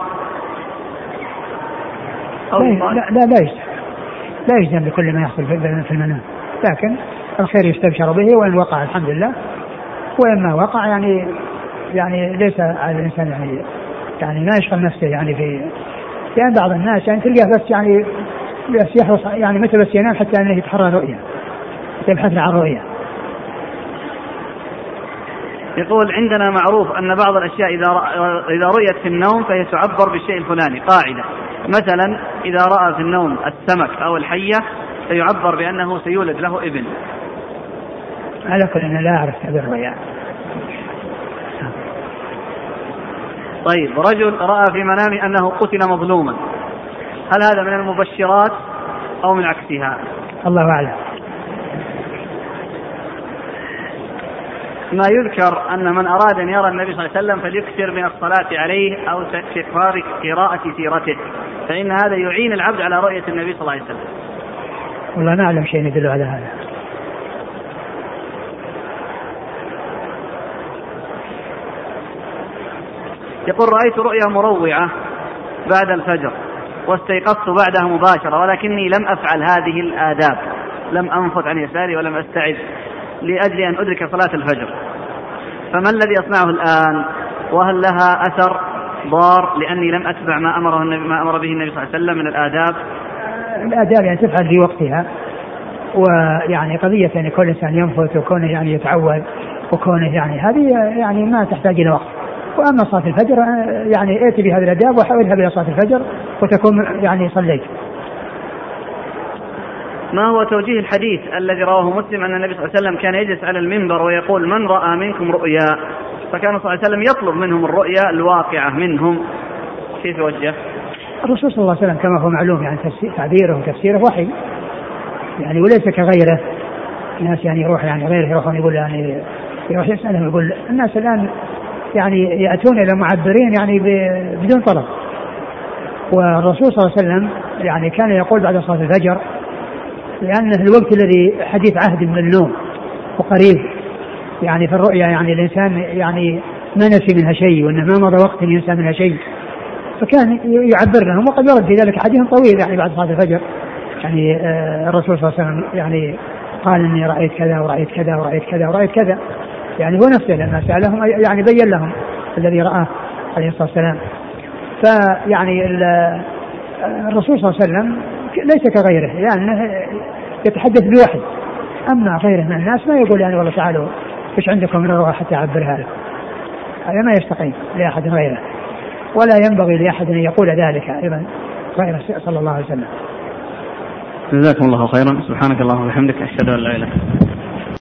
لا يجزم بكل ما يحصل في المنام، لكن الخير يستبشر به، وإن وقع الحمد لله، وإما وقع يعني ليس على الإنسان يعني ما يشغل نفسه يعني يعني بعض الناس يعني تلقاه بس يعني يحرص يعني مثل بس ينام حتى أنه يتحرى رؤية، يبحث عن رؤية. يقول عندنا معروف أن بعض الأشياء إذا رؤيت في النوم فهي تعبر بالشيء الفلاني، قاعدة مثلا إذا رأى في النوم السمك أو الحية فيعبر بأنه سيولد له ابن. على كل أنا لا أعرف هذه الرؤيا. طيب، رجل رأى في منامه أنه قتل مظلوما، هل هذا من المبشرات أو من عكسها؟ الله أعلم. ما يذكر أن من أراد أن يرى النبي صلى الله عليه وسلم فليكثر من الصلاة عليه أو تكرار قراءة سيرته، فإن هذا يعين العبد على رؤية النبي صلى الله عليه وسلم. والله نعلم شيء يدل على هذا. يقول رأيت رؤيا مروعة بعد الفجر واستيقظت بعدها مباشرة، ولكني لم أفعل هذه الآداب، لم أنفض عن يساري ولم أستعد لأجل أن أدرك صلاة الفجر، فما الذي أصنعه الآن؟ وهل لها أثر ضار لأني لم أتبع ما أمر به النبي صلى الله عليه وسلم من الآداب؟ الآداب يعني تفعل في وقتها، ويعني قضية يعني كل إنسان ينفذ وكونه يعني يتعود وكونه يعني هذه يعني ما تحتاج إلى وقت. وأما صلاة الفجر يعني ائتي بهذه الآداب وحاولها إلى صلاة الفجر وتكون يعني صليت. ما هو توجيه الحديث الذي رواه مسلم أن النبي صلى الله عليه وسلم كان يجلس على المنبر ويقول من رأى منكم رؤيا، فكان صلى الله عليه وسلم يطلب منهم الرؤيا الواقعة منهم، كيف يوجه؟ الرسول صلى الله عليه وسلم كما هو معلوم يعني تعبيره وتفسيره وحي يعني، وليس كغيره. الناس يعني يروح يعني غيره يروحون يقول يعني يروح يسألهم يقول الناس الآن يعني يأتون إلى معبرين يعني بدون طلب. والرسول صلى الله عليه وسلم يعني كان يقول بعد صلاة الفجر، لأنه الوقت الذي حديث عهد من النوم وقريب يعني في الرؤيا يعني الإنسان يعني ما نسي منها شيء وإنه ما مضى وقت ينسى منها شيء، فكان يعبر لهم. وقد ورد في ذلك حديث طويل يعني بعد صلاة الفجر يعني الرسول صلى الله عليه وسلم يعني قال إني رأيت كذا ورأيت كذا ورأيت كذا ورأيت كذا، يعني هو نفسه لما سألهم يعني بين لهم الذي رآه عليه الصلاة والسلام. فيعني الرسول صلى الله عليه وسلم ليس كغيره، يعني يتحدث بوحي، أما غيره من الناس ما يقول يعني والله تعالوا إيش عندكم من الرؤى حتى أعبرها لكم، هذا ما يستقيم لأحد غيره، ولا ينبغي لأحد أن يقول ذلك أيضا غيره صلى الله عليه وسلم. جزاكم الله خيرا. سبحانك اللهم وبحمدك، أشهد أن لا إله إلا أنت.